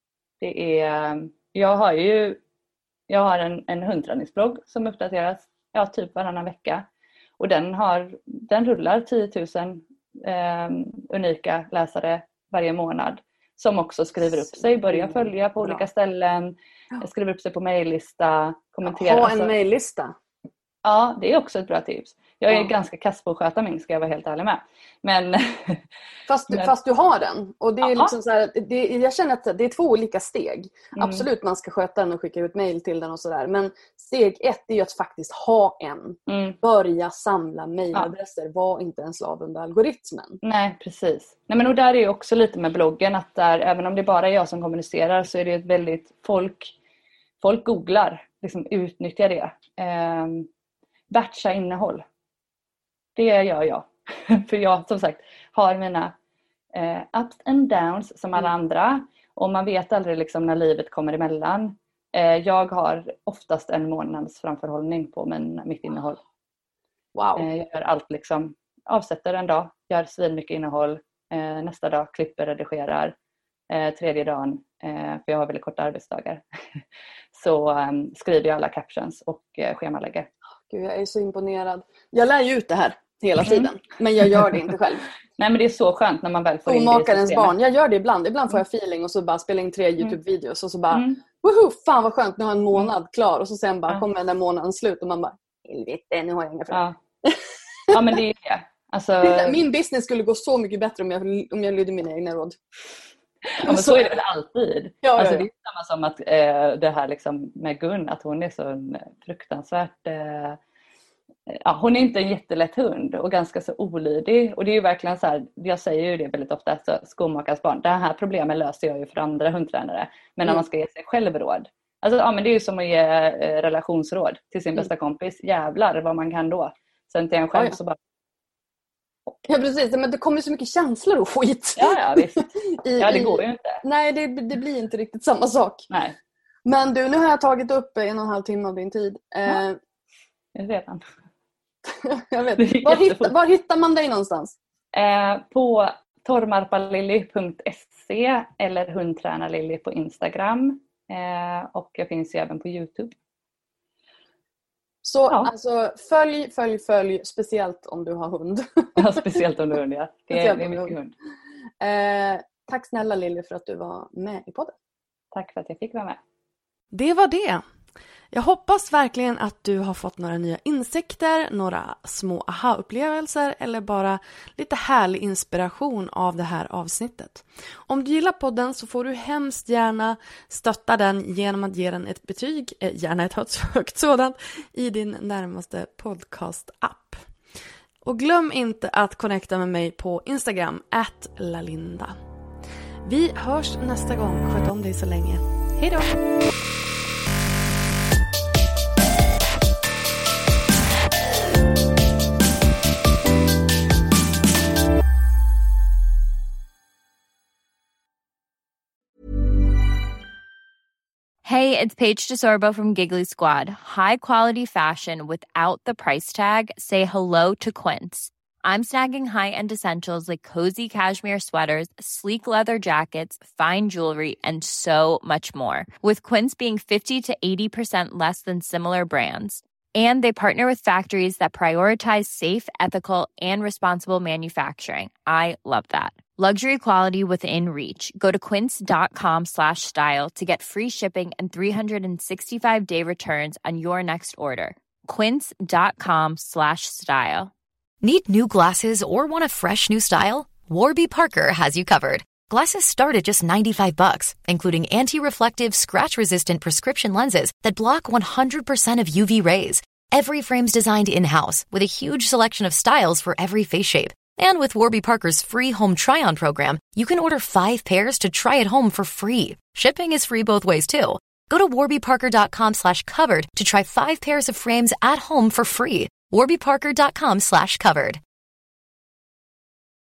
Det är, jag har ju, jag har en, en hundträningsblogg som uppdateras ja, typ varannan vecka. Och den har, den rullar tio tusen eh, unika läsare varje månad. Som också skriver upp sig, börjar följa på olika ställen, skriver upp sig på mejllista, kommenterar. Ha en alltså, mejllista. Ja, det är också ett bra tips. Jag är Ja. ganska kass på att sköta min, ska jag vara helt ärlig med. Men, fast, du, men... fast du har den. Och det är Aha. liksom så här, det, jag känner att det är två olika steg. Mm. Absolut, man ska sköta den och skicka ut mejl till den och sådär. Men steg ett är ju att faktiskt ha en. Mm. Börja samla mejladresser. Ja. Var inte en slav under algoritmen. Nej, precis. Nej, men och där är ju också lite med bloggen att där, även om det bara är jag som kommunicerar så är det ett väldigt folk, folk googlar. Liksom utnyttja det. Eh, batcha innehåll. Det gör jag. För jag som sagt har mina eh, ups and downs som alla andra. Och man vet aldrig liksom när livet kommer emellan. Eh, jag har oftast en månads framförhållning på min, mitt innehåll. Wow. Eh, jag gör allt liksom. Avsätter en dag. Gör svin mycket innehåll. Eh, nästa dag klipper, redigerar. Eh, tredje dagen. Eh, för jag har väldigt korta arbetsdagar. så eh, skriver jag alla captions och eh, schemalägger. Gud, jag är så imponerad. Jag lär ju ut det här hela tiden. Mm. Men jag gör det inte själv. Nej, men det är så skönt när man väl får in det i Omakarens systemet. barn. Jag gör det ibland. Ibland får jag feeling och så bara spelar in tre YouTube-videos. Och så bara, Mm. woho, fan vad skönt. Nu har jag en månad klar. Och så sen bara Ja. kommer den där månaden slut. Och man bara, helvete, nu har jag inga för. Ja. ja, men det är det. Alltså... Min business skulle gå så mycket bättre om jag, om jag lydde mina egna råd. Ja, men så är det väl alltid. Ja, alltså, ja, ja. det är samma som att eh, det här liksom med Gun, att hon är så en fruktansvärt eh, ja, hon är inte en jättelätt hund och ganska så olydig. Och det är ju verkligen så här, jag säger ju det väldigt ofta, så skomakars barn, det här problemet löser jag ju för andra hundtränare. Men när Mm. man ska ge sig själv råd, alltså, ja, men det är ju som att ge eh, relationsråd till sin Mm. bästa kompis. Jävlar vad man kan då. Sen till en själv Ja, ja. så bara... Ja, precis. Men det kommer så mycket känslor och skit. Ja, ja visst. I, Ja, det i... går ju inte. Nej, det, det blir inte riktigt samma sak. Nej, Men du, nu har jag tagit upp en och en halv timme av din tid. Eh, jag vet inte. jag vet. Det gick Var, jättefort. hittar, var hittar man dig någonstans? Eh, på tormarpalilly punkt se eller hundtränarlilly på Instagram. Eh, och jag finns ju även på YouTube. Så Ja. alltså, följ, följ, följ. Speciellt om du har hund. Ja, speciellt om du hund, ja. Det är, Speciellt det är om du har mycket hund. hund. Eh, tack snälla Lilly för att du var med i podden. Tack för att jag fick vara med. Det var det. Jag hoppas verkligen att du har fått några nya insikter, några små aha-upplevelser eller bara lite härlig inspiration av det här avsnittet. Om du gillar podden så får du hemskt gärna stötta den genom att ge den ett betyg, eh, gärna ett högt sådant, i din närmaste podcast-app. Och glöm inte att connecta med mig på Instagram, at lalinda. Vi hörs nästa gång. Sköt om dig så länge. Hej då! Hey, it's Paige DeSorbo from Giggly Squad. High quality fashion without the price tag. Say hello to Quince. I'm snagging high-end essentials like cozy cashmere sweaters, sleek leather jackets, fine jewelry, and so much more. With Quince being fifty to eighty percent less than similar brands. And they partner with factories that prioritize safe, ethical, and responsible manufacturing. I love that. Luxury quality within reach. Go to quince.com slash style to get free shipping and three sixty-five day returns on your next order. Quince.com slash style. Need new glasses or want a fresh new style? Warby Parker has you covered. Glasses start at just ninety-five bucks, including anti-reflective, scratch-resistant prescription lenses that block one hundred percent of U V rays. Every frame's designed in-house with a huge selection of styles for every face shape. And with Warby Parker's free home try-on program, you can order five pairs to try at home for free. Shipping is free both ways, too. Go to warbyparker.com slash covered to try five pairs of frames at home for free. warbyparker.com slash covered.